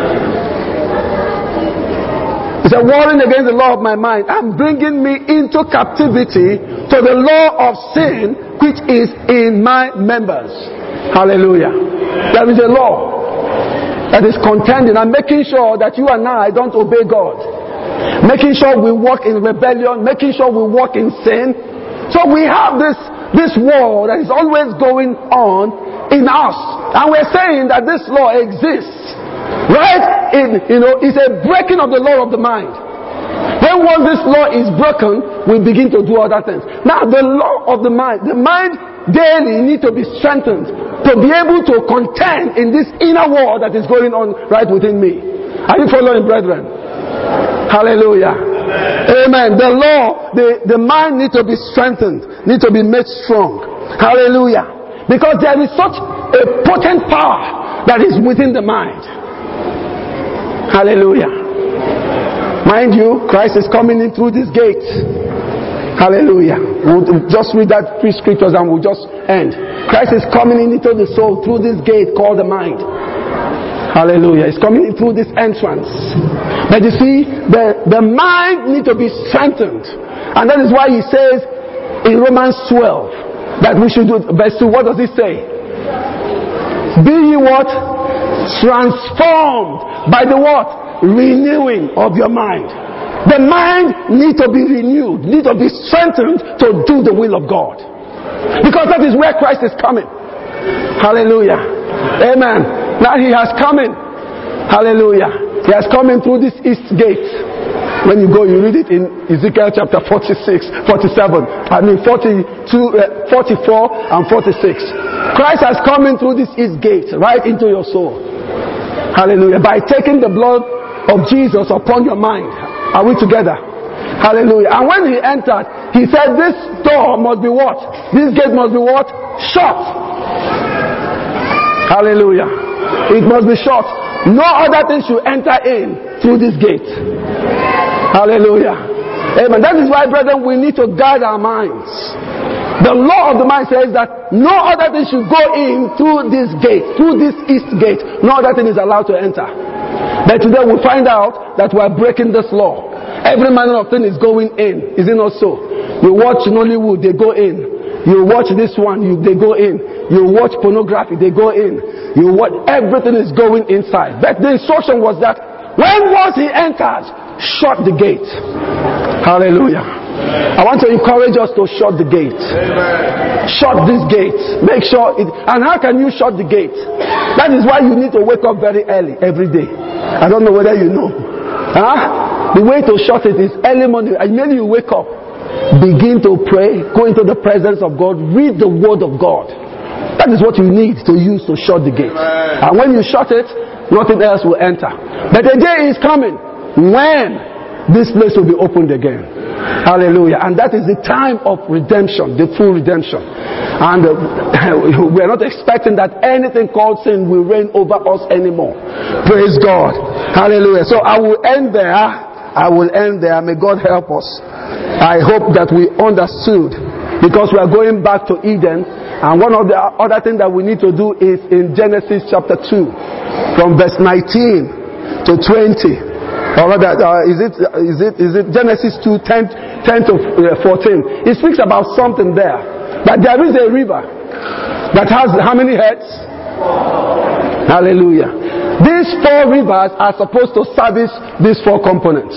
It's a warring against the law of my mind and bringing me into captivity to the law of sin which is in my members. Hallelujah. There is a law that is contending and making sure that you and I don't obey God. Making sure we walk in rebellion, making sure we walk in sin. So we have this, this war that is always going on in us. And we're saying that this law exists. Right? In, you know, it's a breaking of the law of the mind. Then once this law is broken, we begin to do other things. Now the law of the mind, the mind daily needs to be strengthened to be able to contend in this inner war that is going on right within me. Are you following, brethren? Hallelujah. Amen. Amen. The law, the, the mind needs to be strengthened, needs to be made strong. Hallelujah. Because there is such a potent power that is within the mind. Hallelujah. Mind you, Christ is coming in through this gate. Hallelujah. We'll just read that three scriptures and we'll just end. Christ is coming in into the soul through this gate called the mind. Hallelujah. He's coming in through this entrance. But you see, the, the mind needs to be strengthened. And that is why he says in Romans twelve that we should do, verse two, what does he say? Be ye what? Transformed by the what? Renewing of your mind. The mind needs to be renewed, needs to be strengthened to do the will of God. Because that is where Christ is coming. Hallelujah. Amen. Now he has come in. Hallelujah. He has come in through this east gate. When you go, you read it in Ezekiel chapter forty-six, forty-seven. I mean forty-two, uh, forty-four and forty-six. Christ has come in through this east gate right into your soul. Hallelujah. By taking the blood of Jesus upon your mind. Are we together? Hallelujah. And when he entered, he said this door must be what? This gate must be what? Shut. Hallelujah. It must be shut. No other thing should enter in through this gate. Hallelujah. Amen. That is why, brethren, we need to guard our minds. The law of the mind says that no other thing should go in through this gate, through this east gate. No other thing is allowed to enter. But today we find out that we are breaking this law. Every manner of thing is going in. Is it not so? You watch Nollywood, they go in. You watch this one, you, they go in. You watch pornography, they go in. You watch, everything is going inside. But the instruction was that when once he enters, shut the gate. Hallelujah. I want to encourage us to shut the gate. Amen. Shut this gate. Make sure it. And how can you shut the gate? That is why you need to wake up very early every day. I don't know whether you know. Huh? The way to shut it is early morning. Immediately you wake up, begin to pray, go into the presence of God, read the word of God. That is what you need to use to shut the gate. Amen. And when you shut it, nothing else will enter. But the day is coming when this place will be opened again. Hallelujah. And that is the time of redemption, the full redemption. And uh, we are not expecting that anything called sin will reign over us anymore. Praise God. Hallelujah. So I will end there. I will end there. May God help us. I hope that we understood, because we are going back to Eden. And one of the other things that we need to do is in Genesis chapter two, from verse nineteen to twenty. Or rather, uh, is it is it is it Genesis two, ten, ten to fourteen? It speaks about something there. That there is a river that has how many heads? Hallelujah. These four rivers are supposed to service these four components.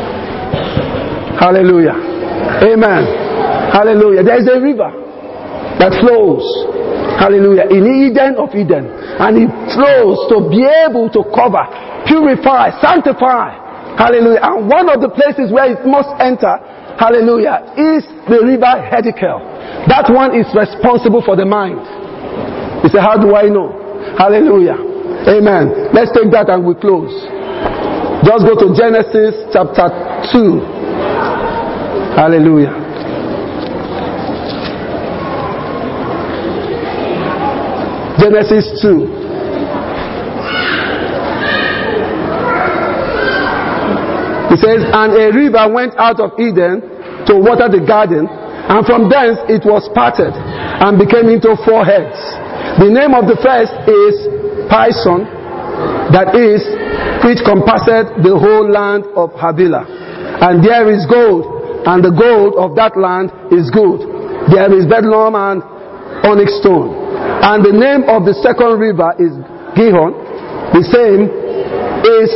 Hallelujah. Amen. Hallelujah. There is a river that flows. Hallelujah. In Eden of Eden. And it flows to be able to cover, purify, sanctify. Hallelujah. And one of the places where it must enter, hallelujah, is the river Hiddekel. That one is responsible for the mind. You say, how do I know? Hallelujah. Amen. Let's take that and we close. Just go to Genesis chapter two. Hallelujah. Genesis two. It says, and a river went out of Eden to water the garden, and from thence it was parted and became into four heads. The name of the first is Pison, that is, which compasseth the whole land of Havilah. And there is gold, and the gold of that land is good. There is bdellium and onyx stone. And the name of the second river is Gihon. The same is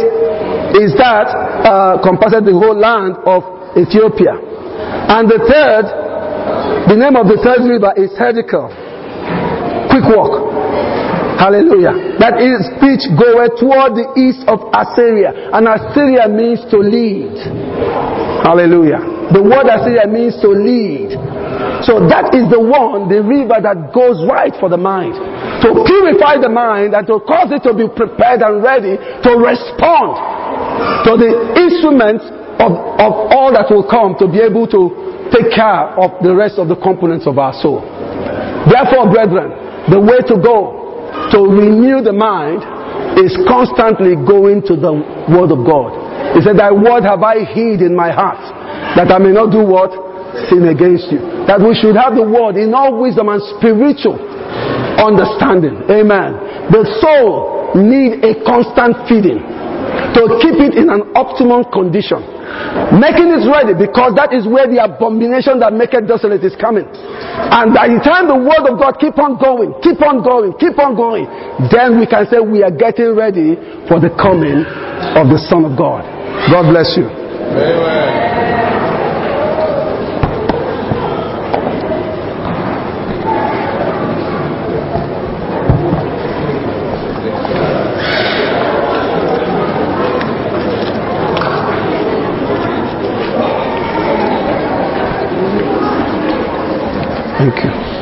is that uh, compasseth the whole land of Ethiopia. And the third, the name of the third river is Hiddekel. Quick walk. Hallelujah. That is which goeth toward the east of Assyria. And Assyria means to lead. Hallelujah. The word Assyria means to lead. So that is the one, the river that goes right for the mind. To purify the mind and to cause it to be prepared and ready to respond to the instruments of, of all that will come to be able to take care of the rest of the components of our soul. Therefore, brethren, the way to go to renew the mind is constantly going to the Word of God. He said, thy word have I hid in my heart, that I may not do what? Sin against you. That we should have the word in all wisdom and spiritual understanding. Amen. The soul need a constant feeding to keep it in an optimum condition. Making it ready, because that is where the abomination that maketh desolate is coming. And by the time the word of God keep on going, keep on going, keep on going, then we can say we are getting ready for the coming of the Son of God. God bless you. Amen. Thank you.